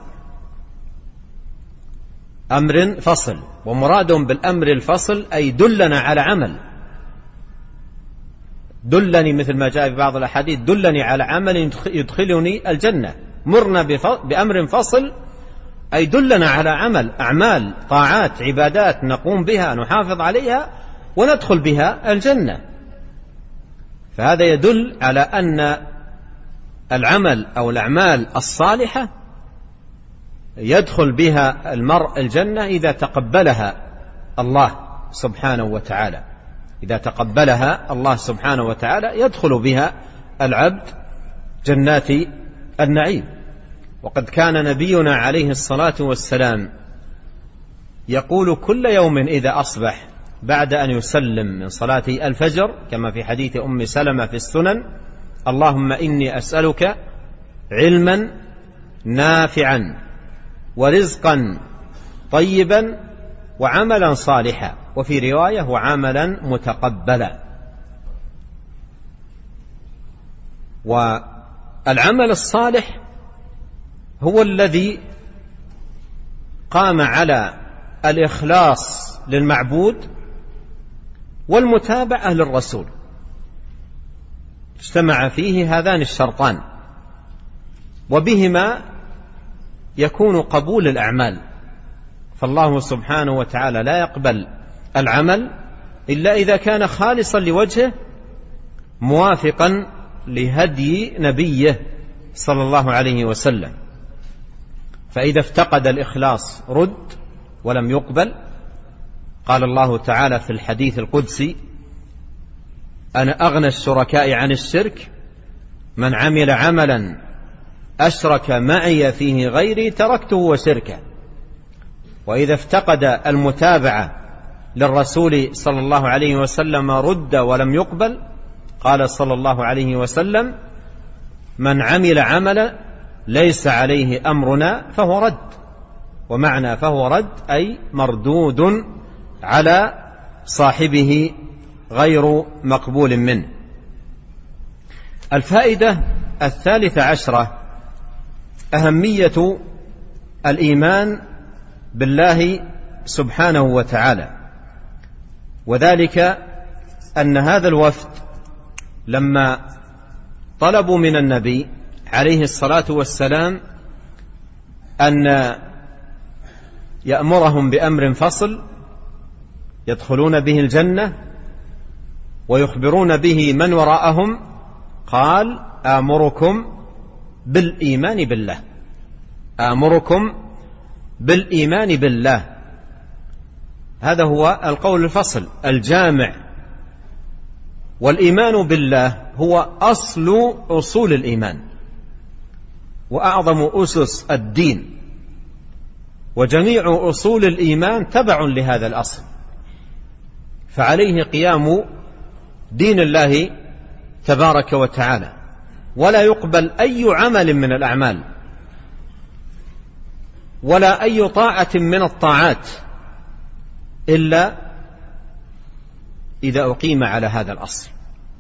أمر فصل، ومرادهم بالأمر الفصل أي دلنا على عمل، دلني مثل ما جاء في بعض الأحاديث دلني على عمل يدخلني الجنة. مرنا بأمر فصل أي دلنا على عمل، أعمال طاعات عبادات نقوم بها نحافظ عليها وندخل بها الجنة. فهذا يدل على أن العمل أو الأعمال الصالحة يدخل بها المرء الجنة إذا تقبلها الله سبحانه وتعالى، إذا تقبلها الله سبحانه وتعالى يدخل بها العبد جنات النعيم. وقد كان نبينا عليه الصلاة والسلام يقول كل يوم إذا أصبح بعد أن يسلم من صلاة الفجر كما في حديث أم سلمة في السنن: اللهم إني أسألك علما نافعا ورزقا طيبا وعملا صالحا، وفي رواية وعملا متقبلا. والعمل الصالح هو الذي قام على الإخلاص للمعبود والمتابعة للرسول، اجتمع فيه هذان الشرطان، وبهما يكون قبول الأعمال. فالله سبحانه وتعالى لا يقبل العمل إلا إذا كان خالصا لوجهه موافقا لهدي نبيه صلى الله عليه وسلم. فإذا افتقد الإخلاص رد ولم يقبل. قال الله تعالى في الحديث القدسي: أنا أغنى الشركاء عن الشرك، من عمل عملا أشرك معي فيه غيري تركته وشركه. وإذا افتقد المتابعة للرسول صلى الله عليه وسلم رد ولم يقبل. قال صلى الله عليه وسلم: من عمل عملا ليس عليه أمرنا فهو رد. ومعنى فهو رد أي مردود على صاحبه غير مقبول منه. الفائدة الثالثة عشرة أهمية الإيمان بالله سبحانه وتعالى، وذلك أن هذا الوفد لما طلبوا من النبي عليه الصلاة والسلام أن يأمرهم بأمر فصل يدخلون به الجنة ويخبرون به من وراءهم، قال: آمركم بالإيمان بالله، آمركم بالإيمان بالله. هذا هو القول الفصل الجامع. والإيمان بالله هو أصل أصول الإيمان وأعظم أسس الدين، وجميع أصول الإيمان تبع لهذا الأصل، فعليه قيام دين الله تبارك وتعالى. ولا يقبل أي عمل من الأعمال ولا أي طاعة من الطاعات إلا إذا أقيم على هذا الأصل،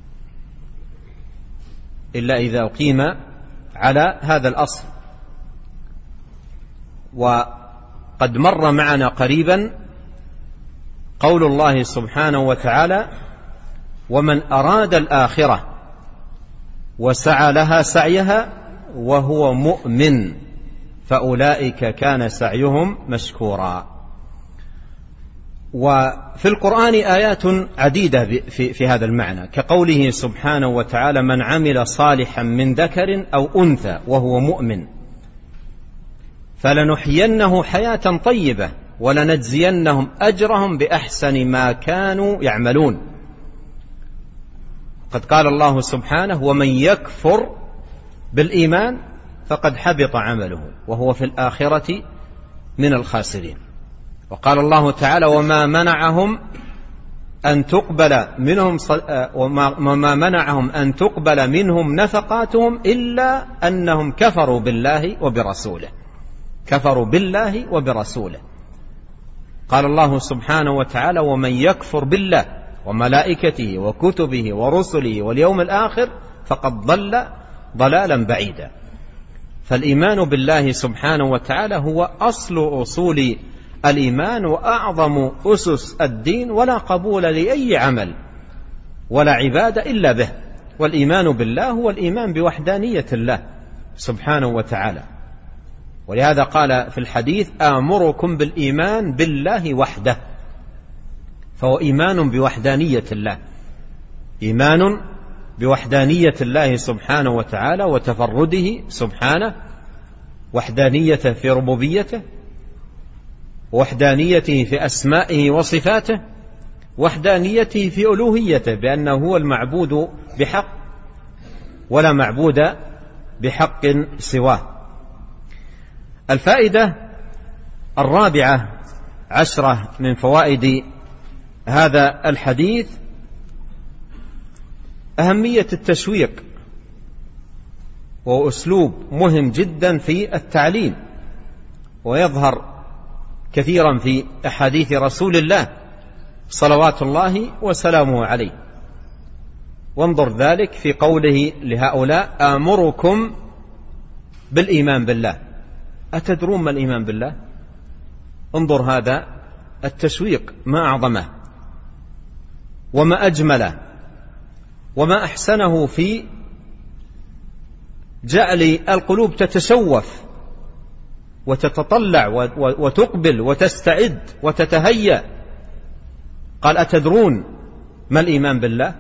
إلا إذا أقيم على هذا الأصل. وقد مر معنا قريبا قول الله سبحانه وتعالى: ومن أراد الآخرة وسعى لها سعيها وهو مؤمن فأولئك كان سعيهم مشكورا. وفي القرآن آيات عديدة في, في هذا المعنى، كقوله سبحانه وتعالى: من عمل صالحا من ذكر أو أنثى وهو مؤمن فلنحيينه حياة طيبة ولنجزينهم أجرهم بأحسن ما كانوا يعملون. قد قال الله سبحانه: ومن يكفر بالإيمان فقد حبط عمله وهو في الآخرة من الخاسرين. وقال الله تعالى: وما منعهم أن تقبل منهم وما منعهم أن تقبل منهم نفقاتهم إلا أنهم كفروا بالله وبرسوله كفروا بالله وبرسوله. قال الله سبحانه وتعالى: ومن يكفر بالله وملائكته وكتبه ورسله واليوم الآخر فقد ضل ضلالا بعيدا. فالإيمان بالله سبحانه وتعالى هو أصل أصول الإيمان وأعظم أسس الدين، ولا قبول لأي عمل ولا عبادة إلا به. والإيمان بالله هو الإيمان بوحدانية الله سبحانه وتعالى. ولهذا قال في الحديث: آمركم بالإيمان بالله وحده. فهو إيمان بوحدانية الله، إيمان بوحدانية الله سبحانه وتعالى وتفرده سبحانه، وحدانيته في ربوبيته، وحدانيته في أسمائه وصفاته، وحدانيته في ألوهيته بأنه هو المعبود بحق ولا معبود بحق سواه. الفائدة الرابعة عشرة من فوائد هذا الحديث أهمية التشويق، وأسلوب مهم جدا في التعليم، ويظهر كثيرا في أحاديث رسول الله صلوات الله وسلامه عليه. وانظر ذلك في قوله لهؤلاء: آمركم بالإيمان بالله. أتدرون ما الإيمان بالله؟ انظر هذا التشويق، ما أعظمه وما أجمله وما أحسنه في جعل القلوب تتشوف وتتطلع وتقبل وتستعد وتتهيأ. قال: أتدرون ما الإيمان بالله؟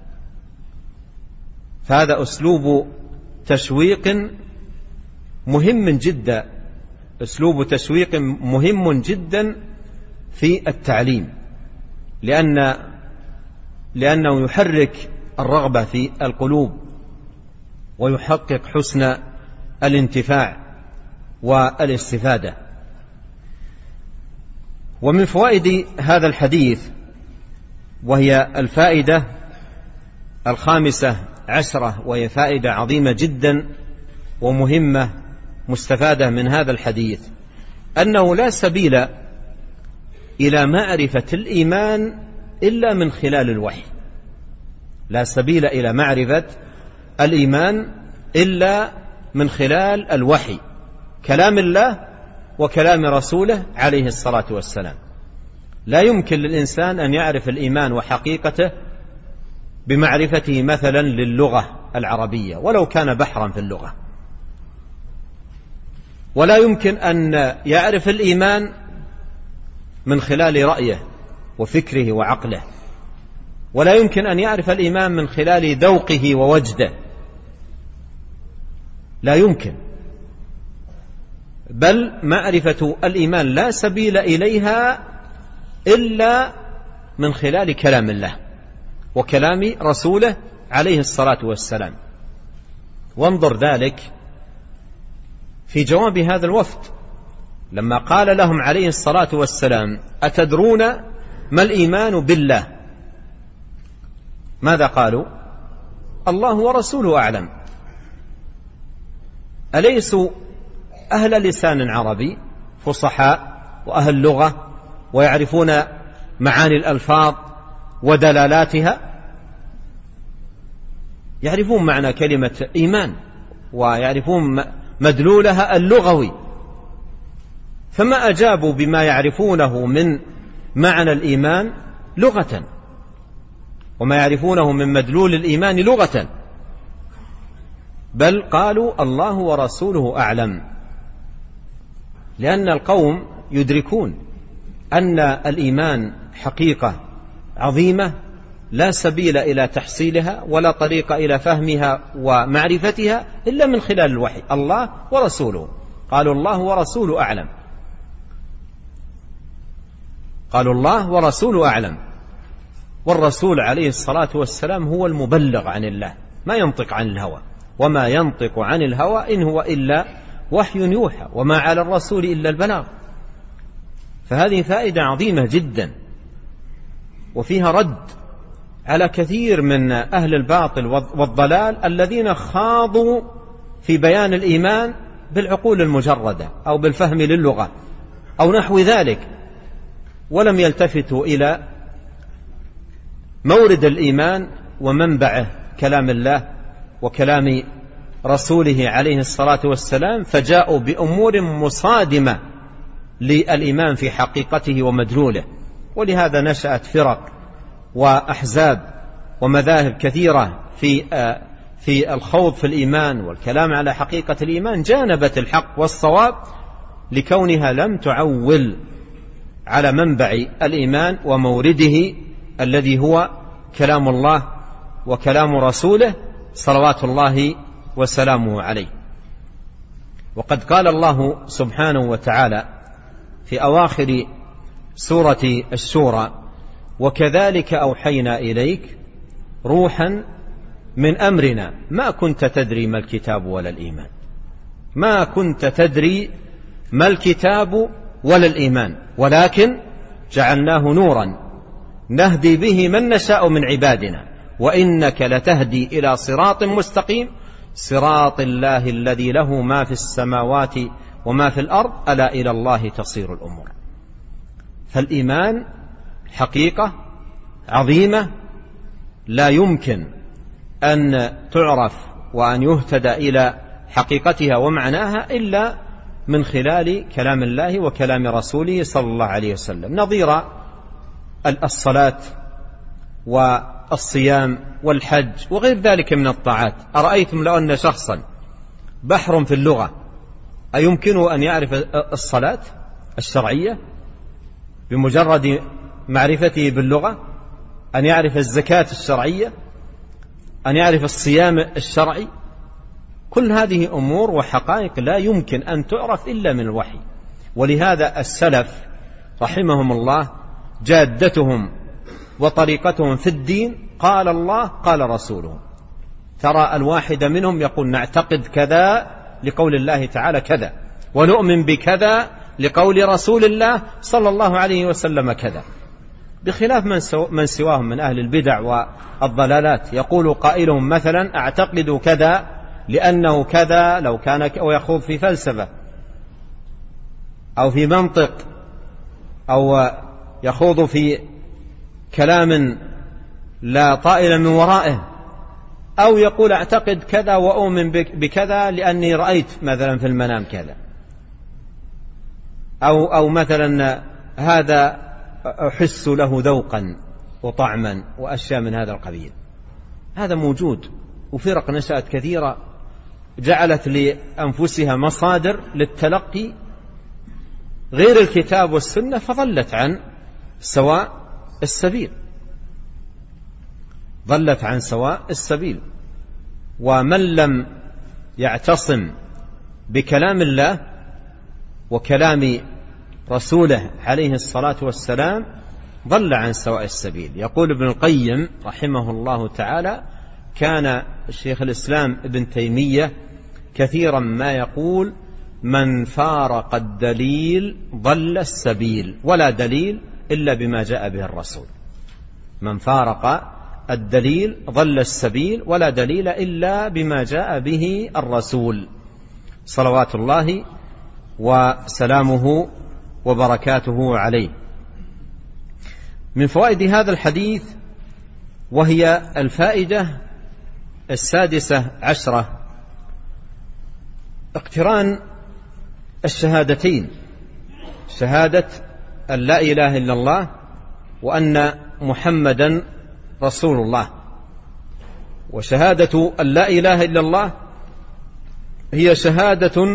فهذا أسلوب تشويق مهم جدا، أسلوب تشويق مهم جدا في التعليم، لأن لأنه يحرك الرغبة في القلوب ويحقق حسن الانتفاع والاستفادة. ومن فوائد هذا الحديث، وهي الفائدة الخامسة عشرة، وهي فائدة عظيمة جدا ومهمة مستفادة من هذا الحديث، أنه لا سبيل إلى معرفة الإيمان إلا من خلال الوحي. لا سبيل إلى معرفة الإيمان إلا من خلال الوحي، كلام الله وكلام رسوله عليه الصلاة والسلام. لا يمكن للإنسان أن يعرف الإيمان وحقيقته بمعرفته مثلا للغة العربية ولو كان بحرا في اللغة، ولا يمكن أن يعرف الإيمان من خلال رأيه وفكره وعقله، ولا يمكن أن يعرف الإيمان من خلال ذوقه ووجده، لا يمكن. بل معرفة الإيمان لا سبيل إليها إلا من خلال كلام الله وكلام رسوله عليه الصلاة والسلام. وانظر ذلك في جواب هذا الوفد لما قال لهم عليه الصلاة والسلام: أتدرون ما الإيمان بالله؟ ماذا قالوا؟ الله ورسوله أعلم. أليسوا أهل لسان عربي فصحاء وأهل لغة ويعرفون معاني الألفاظ ودلالاتها؟ يعرفون معنى كلمة إيمان ويعرفون مدلولها اللغوي، فما أجابوا بما يعرفونه من معنى الإيمان لغة وما يعرفونه من مدلول الإيمان لغة، بل قالوا الله ورسوله أعلم، لأن القوم يدركون أن الإيمان حقيقة عظيمة لا سبيل إلى تحصيلها ولا طريق إلى فهمها ومعرفتها إلا من خلال الوحي. الله ورسوله، قالوا الله ورسوله أعلم، قالوا الله ورسوله أعلم، والرسول عليه الصلاة والسلام هو المبلغ عن الله، ما ينطق عن الهوى، وما ينطق عن الهوى إن هو إلا وحي يوحى، وما على الرسول إلا البلاغ. فهذه فائدة عظيمة جدا، وفيها رد على كثير من أهل الباطل والضلال الذين خاضوا في بيان الإيمان بالعقول المجردة أو بالفهم للغة أو نحو ذلك، ولم يلتفتوا إلى مورد الإيمان ومنبعه كلام الله وكلام رسوله عليه الصلاة والسلام، فجاءوا بأمور مصادمة للإيمان في حقيقته ومدلوله. ولهذا نشأت فرق وأحزاب ومذاهب كثيرة في في الخوض في الإيمان والكلام على حقيقة الإيمان، جانبت الحق والصواب لكونها لم تعول على منبع الإيمان ومورده الذي هو كلام الله وكلام رسوله صلوات الله وسلامه عليه. وقد قال الله سبحانه وتعالى في أواخر سورة الشورى: وكذلك أوحينا إليك روحا من أمرنا ما كنت تدري ما الكتاب ولا الإيمان. ما كنت تدري ما الكتاب ولا الإيمان ولكن جعلناه نورا نهدي به من نشاء من عبادنا وإنك لتهدي إلى صراط مستقيم صراط الله الذي له ما في السماوات وما في الأرض ألا إلى الله تصير الأمور. فالإيمان حقيقة عظيمة لا يمكن أن تعرف وأن يهتدى إلى حقيقتها ومعناها إلا من خلال كلام الله وكلام رسوله صلى الله عليه وسلم، نظير الصلاة والصيام والحج وغير ذلك من الطاعات. أرأيتم لو أن شخصا بحر في اللغة أيمكنه أن يعرف الصلاة الشرعية بمجرد معرفته باللغة؟ أن يعرف الزكاة الشرعية؟ أن يعرف الصيام الشرعي؟ كل هذه أمور وحقائق لا يمكن أن تعرف إلا من الوحي. ولهذا السلف رحمهم الله جادتهم وطريقتهم في الدين قال الله قال رسوله. ترى الواحد منهم يقول نعتقد كذا لقول الله تعالى كذا، ونؤمن بكذا لقول رسول الله صلى الله عليه وسلم كذا، بخلاف من سواهم من أهل البدع والضلالات. يقول قائلهم مثلا أعتقد كذا لأنه كذا، لو كان ويخوض في فلسفة أو في منطق أو يخوض في كلام لا طائل من ورائه، أو يقول أعتقد كذا وأؤمن بكذا لأني رأيت مثلا في المنام كذا، أو, أو مثلا هذا أحس له ذوقا وطعما وأشياء من هذا القبيل. هذا موجود، وفرق نشأت كثيرة جعلت لأنفسها مصادر للتلقي غير الكتاب والسنة فضلت عن سواء السبيل، ضلت عن سواء السبيل. ومن لم يعتصم بكلام الله وكلام رسوله عليه الصلاة والسلام ضل عن سواء السبيل. يقول ابن القيم رحمه الله تعالى: كان الشيخ الإسلام ابن تيمية كثيرا ما يقول: من فارق الدليل ضل السبيل ولا دليل إلا بما جاء به الرسول. من فارق الدليل ضل السبيل ولا دليل إلا بما جاء به الرسول صلوات الله وسلامه وبركاته عليه. من فوائد هذا الحديث، وهي الفائدة السادسة عشرة، اقتران الشهادتين، شهادة أن لا إله إلا الله وأن محمدا رسول الله. وشهادة أن لا إله إلا الله هي شهادة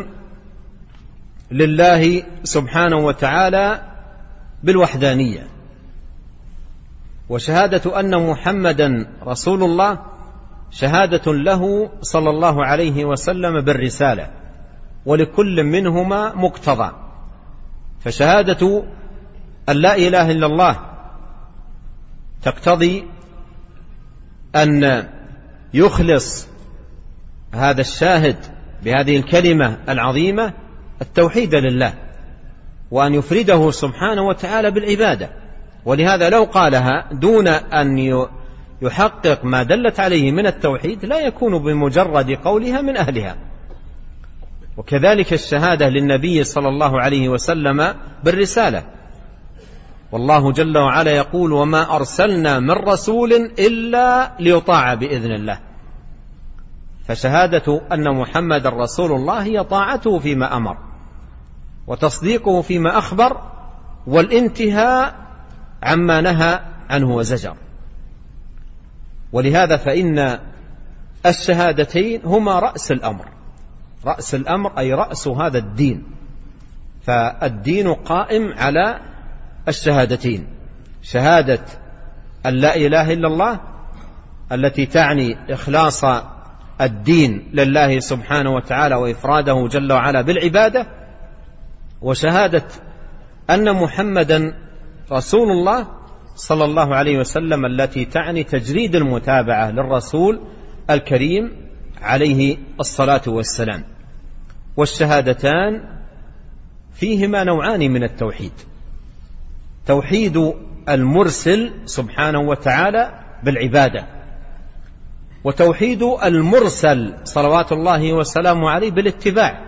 لله سبحانه وتعالى بالوحدانية، وشهادة أن محمدا رسول الله شهادة له صلى الله عليه وسلم بالرسالة، ولكل منهما مقتضى. فشهادة أن لا إله إلا الله تقتضي أن يخلص هذا الشاهد بهذه الكلمة العظيمة التوحيد لله، وأن يفرده سبحانه وتعالى بالعبادة. ولهذا لو قالها دون أن يحقق ما دلت عليه من التوحيد لا يكون بمجرد قولها من أهلها. وكذلك الشهادة للنبي صلى الله عليه وسلم بالرسالة، والله جل وعلا يقول: وما أرسلنا من رسول إلا ليطاع بإذن الله. فشهادة أن محمد رسول الله هي طاعته فيما أمر، وتصديقه فيما أخبر، والانتهاء عما نهى عنه وزجر. ولهذا فإن الشهادتين هما رأس الأمر، رأس الأمر أي رأس هذا الدين. فالدين قائم على الشهادتين: شهادة أن لا إله إلا الله التي تعني إخلاص الدين لله سبحانه وتعالى وإفراده جل وعلا بالعبادة، وشهادة أن محمدا رسول الله صلى الله عليه وسلم التي تعني تجريد المتابعة للرسول الكريم عليه الصلاة والسلام. والشهادتان فيهما نوعان من التوحيد: توحيد المرسل سبحانه وتعالى بالعبادة، وتوحيد المرسل صلوات الله وسلامه عليه بالاتباع.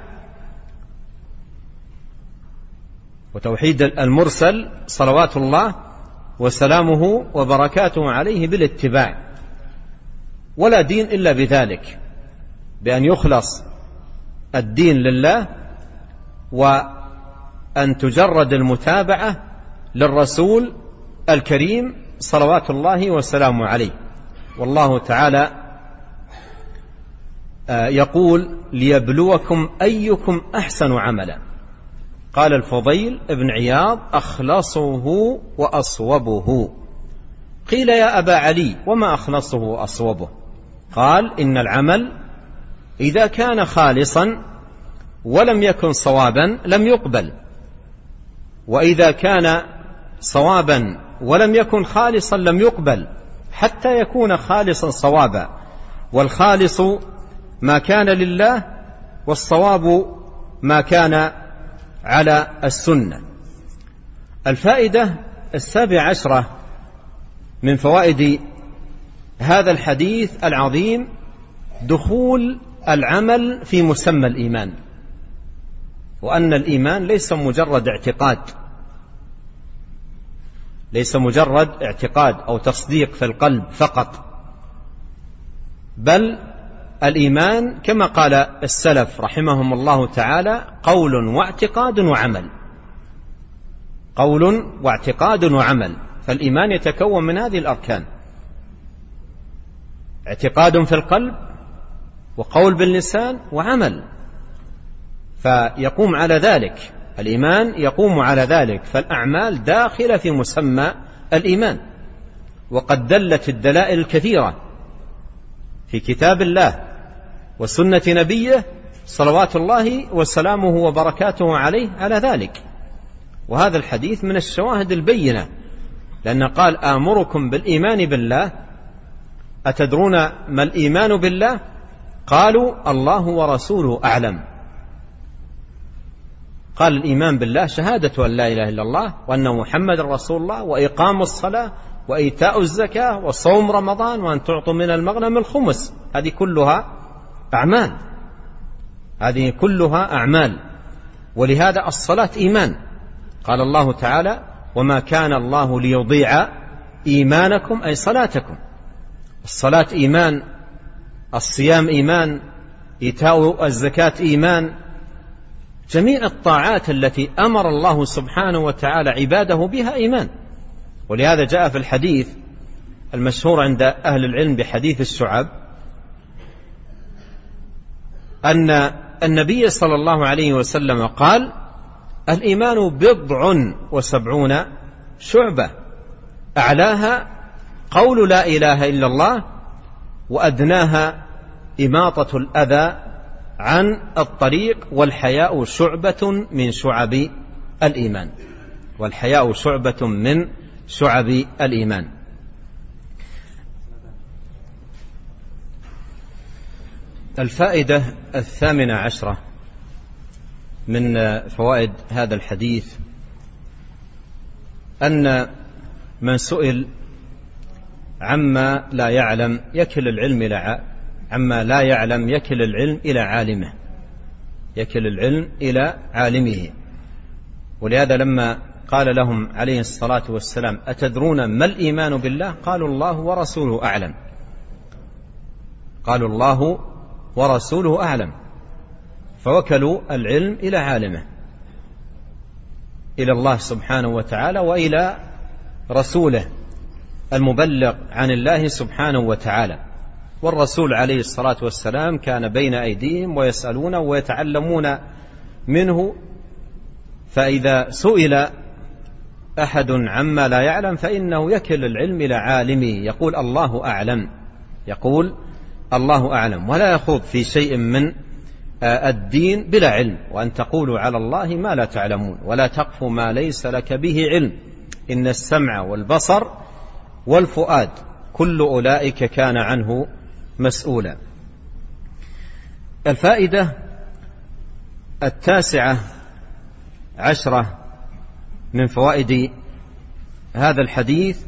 وتوحيد المرسل صلوات الله وسلامه وبركاته عليه بالاتباع. ولا دين إلا بذلك، بأن يخلص الدين لله، وأن تجرد المتابعة للرسول الكريم صلوات الله وسلامه عليه. والله تعالى يقول: ليبلوكم أيكم أحسن عملا. قال الفضيل ابن عياض: أخلصه وأصوبه. قيل: يا أبا علي وما أخلصه وأصوبه؟ قال: إن العمل إذا كان خالصا ولم يكن صوابا لم يقبل، وإذا كان صوابا ولم يكن خالصا لم يقبل، حتى يكون خالصا صوابا. والخالص ما كان لله، والصواب ما كان على السنة. الفائدة السابعة عشرة من فوائد هذا الحديث العظيم دخول العمل في مسمى الإيمان، وأن الإيمان ليس مجرد اعتقاد، ليس مجرد اعتقاد أو تصديق في القلب فقط، بل الإيمان كما قال السلف رحمهم الله تعالى: قول واعتقاد وعمل، قول واعتقاد وعمل. فالإيمان يتكون من هذه الأركان: اعتقاد في القلب، وقول باللسان، وعمل. فيقوم على ذلك الإيمان، يقوم على ذلك. فالأعمال داخلة في مسمى الإيمان، وقد دلت الدلائل الكثيرة في كتاب الله وسنة نبيه صلوات الله وسلامه وبركاته عليه على ذلك. وهذا الحديث من الشواهد البينة، لأن قال: آمركم بالإيمان بالله. أتدرون ما الإيمان بالله؟ قالوا: الله ورسوله أعلم. قال: الإيمان بالله شهادة أن لا إله إلا الله، وأن محمد رسول الله، وإقام الصلاة، وإيتاء الزكاة، وصوم رمضان، وأن تعطوا من المغنم الخمس. هذه كلها أعمال، هذه كلها أعمال. ولهذا الصلاة إيمان. قال الله تعالى: وما كان الله ليضيع إيمانكم أي صلاتكم. الصلاة إيمان، الصيام إيمان، إيتاء الزكاة إيمان. جميع الطاعات التي أمر الله سبحانه وتعالى عباده بها إيمان. ولهذا جاء في الحديث المشهور عند أهل العلم بحديث الشعب أن النبي صلى الله عليه وسلم قال: الإيمان بضع وسبعون شعبة، أعلاها قول لا إله إلا الله، وأدناها إماطة الأذى عن الطريق، والحياء شعبة من شعب الإيمان، والحياء شعبة من شعب الإيمان. الفائدة الثامنة عشرة من فوائد هذا الحديث أن من سئل عما لا يعلم يكل العلم إلى عما لا يعلم يكل العلم إلى عالمه، يكل العلم إلى عالمه. ولهذا لما قال لهم عليه الصلاة والسلام أتدرون ما الإيمان بالله؟ قالوا الله ورسوله أعلم، قالوا الله ورسوله أعلم، فوكلوا العلم إلى عالمه، إلى الله سبحانه وتعالى وإلى رسوله المبلغ عن الله سبحانه وتعالى. والرسول عليه الصلاة والسلام كان بين أيديهم ويسألون ويتعلمون منه، فإذا سئل أحد عما لا يعلم فإنه يكل العلم إلى عالمه، يقول الله أعلم، يقول الله أعلم، ولا يخوض في شيء من الدين بلا علم. وأن تقولوا على الله ما لا تعلمون، ولا تقف ما ليس لك به علم، إن السمع والبصر والفؤاد كل أولئك كان عنه مسؤولا. الفائدة التاسعة عشرة من فوائد هذا الحديث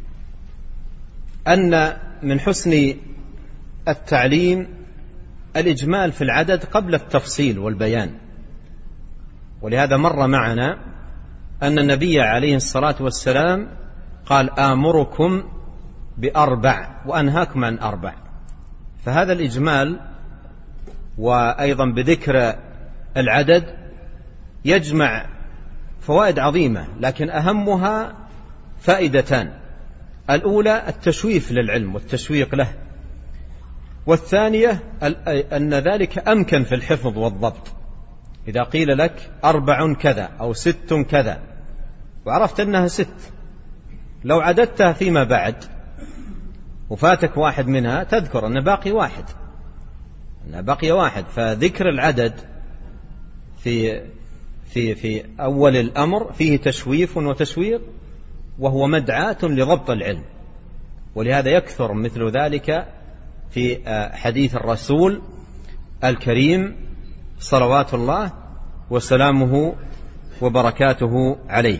أن من حسن التعليم الإجمال في العدد قبل التفصيل والبيان. ولهذا مر معنا أن النبي عليه الصلاة والسلام قال آمركم بأربع وأنهاكم عن أربع، فهذا الإجمال وأيضا بذكر العدد يجمع فوائد عظيمة، لكن أهمها فائدتان: الأولى التشويف للعلم والتشويق له، والثانية أن ذلك أمكن في الحفظ والضبط. إذا قيل لك أربع كذا أو ست كذا وعرفت أنها ست، لو عددتها فيما بعد وفاتك واحد منها تذكر أن باقي واحد، أن باقي واحد. فذكر العدد في في في أول الأمر فيه تشويف وتشويق، وهو مدعاة لضبط العلم. ولهذا يكثر مثل ذلك في حديث الرسول الكريم صلوات الله وسلامه وبركاته عليه.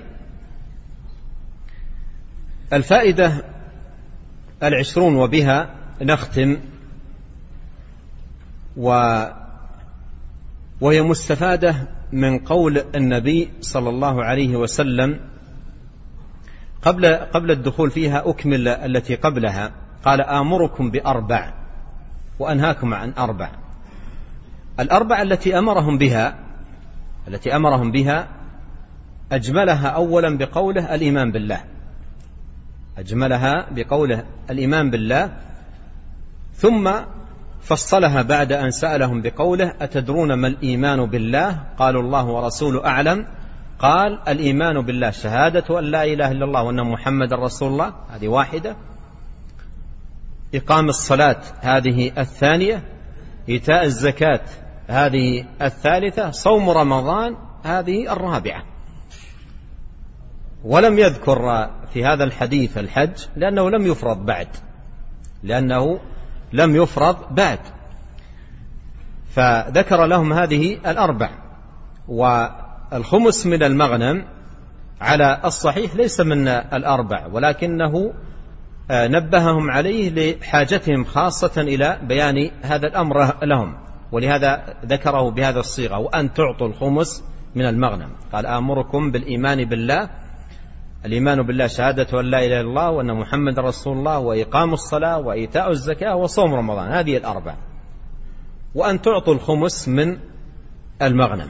الفائدة العشرون وبها نختم، و وهي مستفادة من قول النبي صلى الله عليه وسلم قبل قبل الدخول فيها أكمل التي قبلها، قال آمركم بأربع وأنهاكم عن أربع. الأربع التي أمرهم بها التي أمرهم بها أجملها أولا بقوله الإيمان بالله، أجملها بقوله الإيمان بالله، ثم فصلها بعد أن سألهم بقوله أتدرون ما الإيمان بالله؟ قالوا الله ورسوله أعلم. قال الإيمان بالله شهادة أن لا إله إلا الله وأن محمد رسول الله، هذه واحدة. إقام الصلاة هذه الثانية. إيتاء الزكاة هذه الثالثة. صوم رمضان هذه الرابعة. ولم يذكر في هذا الحديث الحج لأنه لم يفرض بعد لأنه لم يفرض بعد فذكر لهم هذه الأربع. والخمس من المغنم على الصحيح ليس من الأربع، ولكنه نبههم عليه لحاجتهم خاصة إلى بيان هذا الأمر لهم، ولهذا ذكره بهذا الصيغة وأن تعطوا الخمس من المغنم. قال آمركم بالإيمان بالله، الإيمان بالله شهادة أن لا إله إلا الله وأن محمد رسول الله، وإقام الصلاة وإيتاء الزكاة وصوم رمضان، هذه الأربع. وأن تعطوا الخمس من المغنم.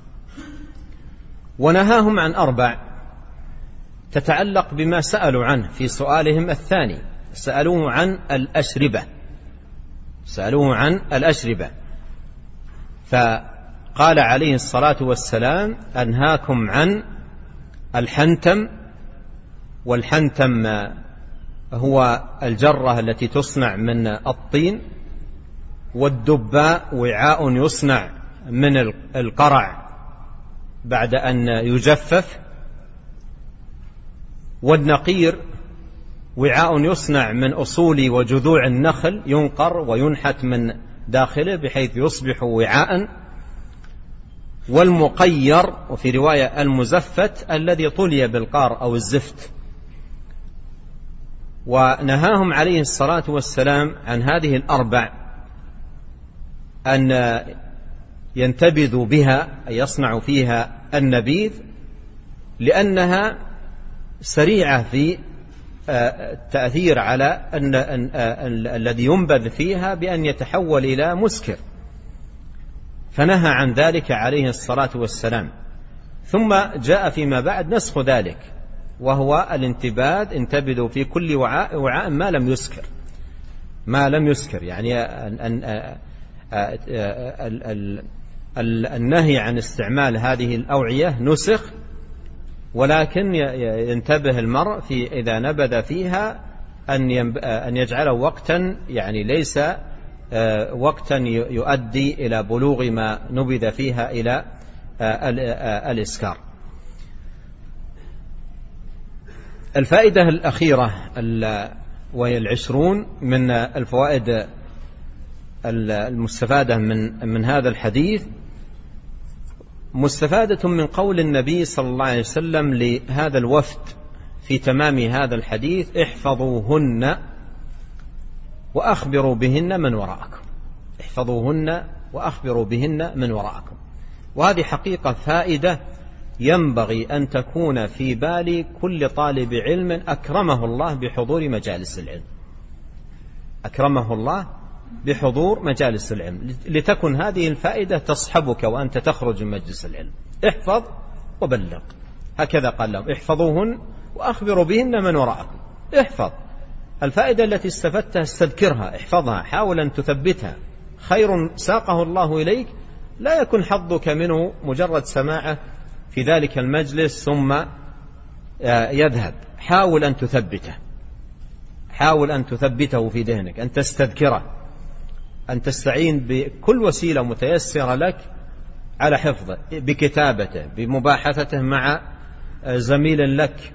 ونهاهم عن أربع تتعلق بما سألوا عنه في سؤالهم الثاني، سألوه عن الأشربة سألوه عن الأشربة فقال عليه الصلاة والسلام أنهاكم عن الحنتم. والحنتم هو الجرة التي تصنع من الطين، والدباء وعاء يصنع من القرع بعد أن يجفف، والنقير وعاء يصنع من أصول وجذوع النخل ينقر وينحت من داخله بحيث يصبح وعاء، والمقير وفي رواية المزفت الذي طلي بالقار أو الزفت. ونهاهم عليه الصلاة والسلام عن هذه الأربع أن ينتبذوا بها أي يصنعوا فيها النبيذ، لأنها سريعة في التأثير على أن الذي ينبذ فيها بأن يتحول إلى مسكر، فنهى عن ذلك عليه الصلاة والسلام. ثم جاء فيما بعد نسخ ذلك، وهو الانتباذ، انتبذوا في كل وعاء وعاء ما لم يسكر، ما لم يسكر يعني أن النهي عن استعمال هذه الأوعية نسخ، ولكن ينتبه المرء في إذا نبذ فيها أن يجعله وقتا، يعني ليس وقتا يؤدي إلى بلوغ ما نبذ فيها إلى الإسكار. الفائدة الأخيرة وهي العشرون من الفوائد المستفادة من من هذا الحديث، مستفادة من قول النبي صلى الله عليه وسلم لهذا الوفد في تمام هذا الحديث: احفظوهن وأخبروا بهن من وراءكم. احفظوهن وأخبروا بهن من وراءكم. وهذه حقيقة فائدة ينبغي أن تكون في بال كل طالب علم أكرمه الله بحضور مجالس العلم، أكرمه الله بحضور مجالس العلم، لتكن هذه الفائدة تصحبك وأنت تخرج من مجلس العلم. احفظ وبلغ، هكذا قال لهم: احفظوهن وأخبروا بهن من وراءكم. احفظ الفائدة التي استفدتها، استذكرها، احفظها، حاول أن تثبتها. خير ساقه الله إليك لا يكون حظك منه مجرد سماعه في ذلك المجلس ثم يذهب. حاول أن تثبته، حاول أن تثبته في ذهنك، أن تستذكره، أن تستعين بكل وسيلة متيسرة لك على حفظه، بكتابته، بمباحثته مع زميل لك،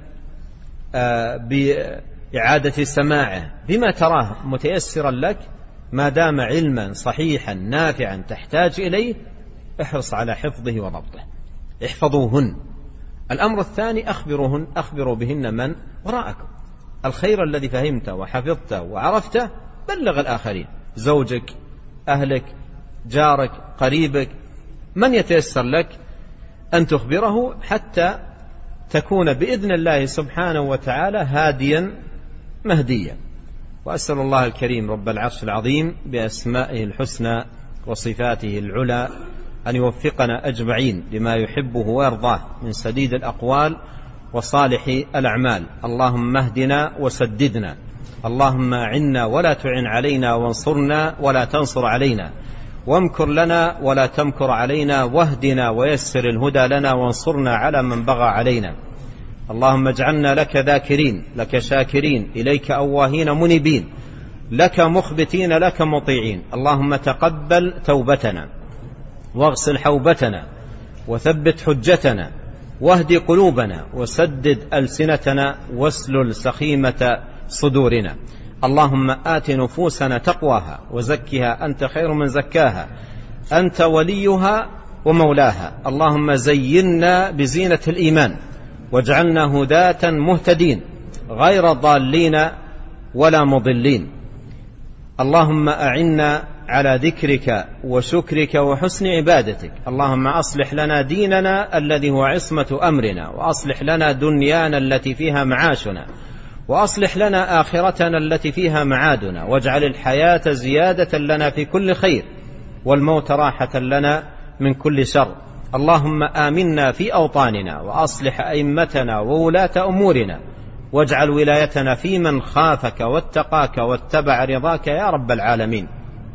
بإعادة سماعه، بما تراه متيسرا لك، ما دام علما صحيحا نافعا تحتاج إليه، احرص على حفظه وضبطه. احفظوهن. الأمر الثاني: أخبروهن، أخبروا بهن من وراءكم. الخير الذي فهمته وحفظته وعرفته بلغ الآخرين، زوجك، أهلك، جارك، قريبك، من يتيسر لك أن تخبره حتى تكون بإذن الله سبحانه وتعالى هاديا مهديا. وأسأل الله الكريم رب العرش العظيم بأسمائه الحسنى وصفاته العلى أن يوفقنا أجمعين لما يحبه ويرضاه من سديد الأقوال وصالح الأعمال. اللهم اهدنا وسددنا، اللهم أعنا ولا تعن علينا، وانصرنا ولا تنصر علينا، وامكر لنا ولا تمكر علينا، واهدنا ويسر الهدى لنا، وانصرنا على من بغى علينا. اللهم اجعلنا لك ذاكرين، لك شاكرين، إليك أواهين منيبين، لك مخبتين، لك مطيعين. اللهم تقبل توبتنا، واغسل حوبتنا، وثبت حجتنا، واهد قلوبنا، وسدد ألسنتنا، واسلل سخيمة صدورنا. اللهم آت نفوسنا تقواها وزكها أنت خير من زكاها، أنت وليها ومولاها. اللهم زينا بزينة الإيمان، واجعلنا هداة مهتدين غير ضالين ولا مضلين. اللهم أعنا على ذكرك وشكرك وحسن عبادتك. اللهم أصلح لنا ديننا الذي هو عصمة أمرنا، وأصلح لنا دنيانا التي فيها معاشنا، وأصلح لنا آخرتنا التي فيها معادنا، واجعل الحياة زيادة لنا في كل خير، والموت راحة لنا من كل شر. اللهم آمنا في أوطاننا، وأصلح أئمتنا وولاة أمورنا، واجعل ولايتنا في من خافك واتقاك واتبع رضاك يا رب العالمين.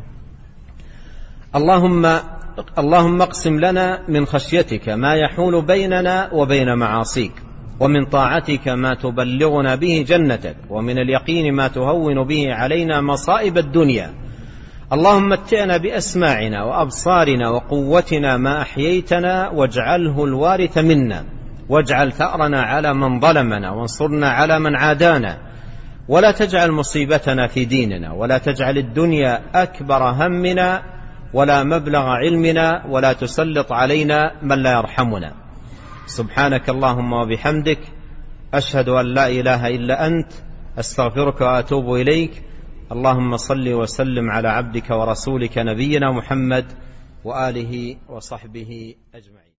اللهم اللهم اقسم لنا من خشيتك ما يحول بيننا وبين معاصيك، ومن طاعتك ما تبلغنا به جنتك، ومن اليقين ما تهون به علينا مصائب الدنيا. اللهم متعنا بأسماعنا وأبصارنا وقوتنا ما أحييتنا، واجعله الوارث منا، واجعل ثأرنا على من ظلمنا، وانصرنا على من عادانا، ولا تجعل مصيبتنا في ديننا، ولا تجعل الدنيا أكبر همنا ولا مبلغ علمنا، ولا تسلط علينا من لا يرحمنا. سبحانك اللهم وبحمدك، أشهد أن لا إله إلا أنت، أستغفرك وأتوب إليك. اللهم صل وسلم على عبدك ورسولك نبينا محمد وآله وصحبه أجمعين.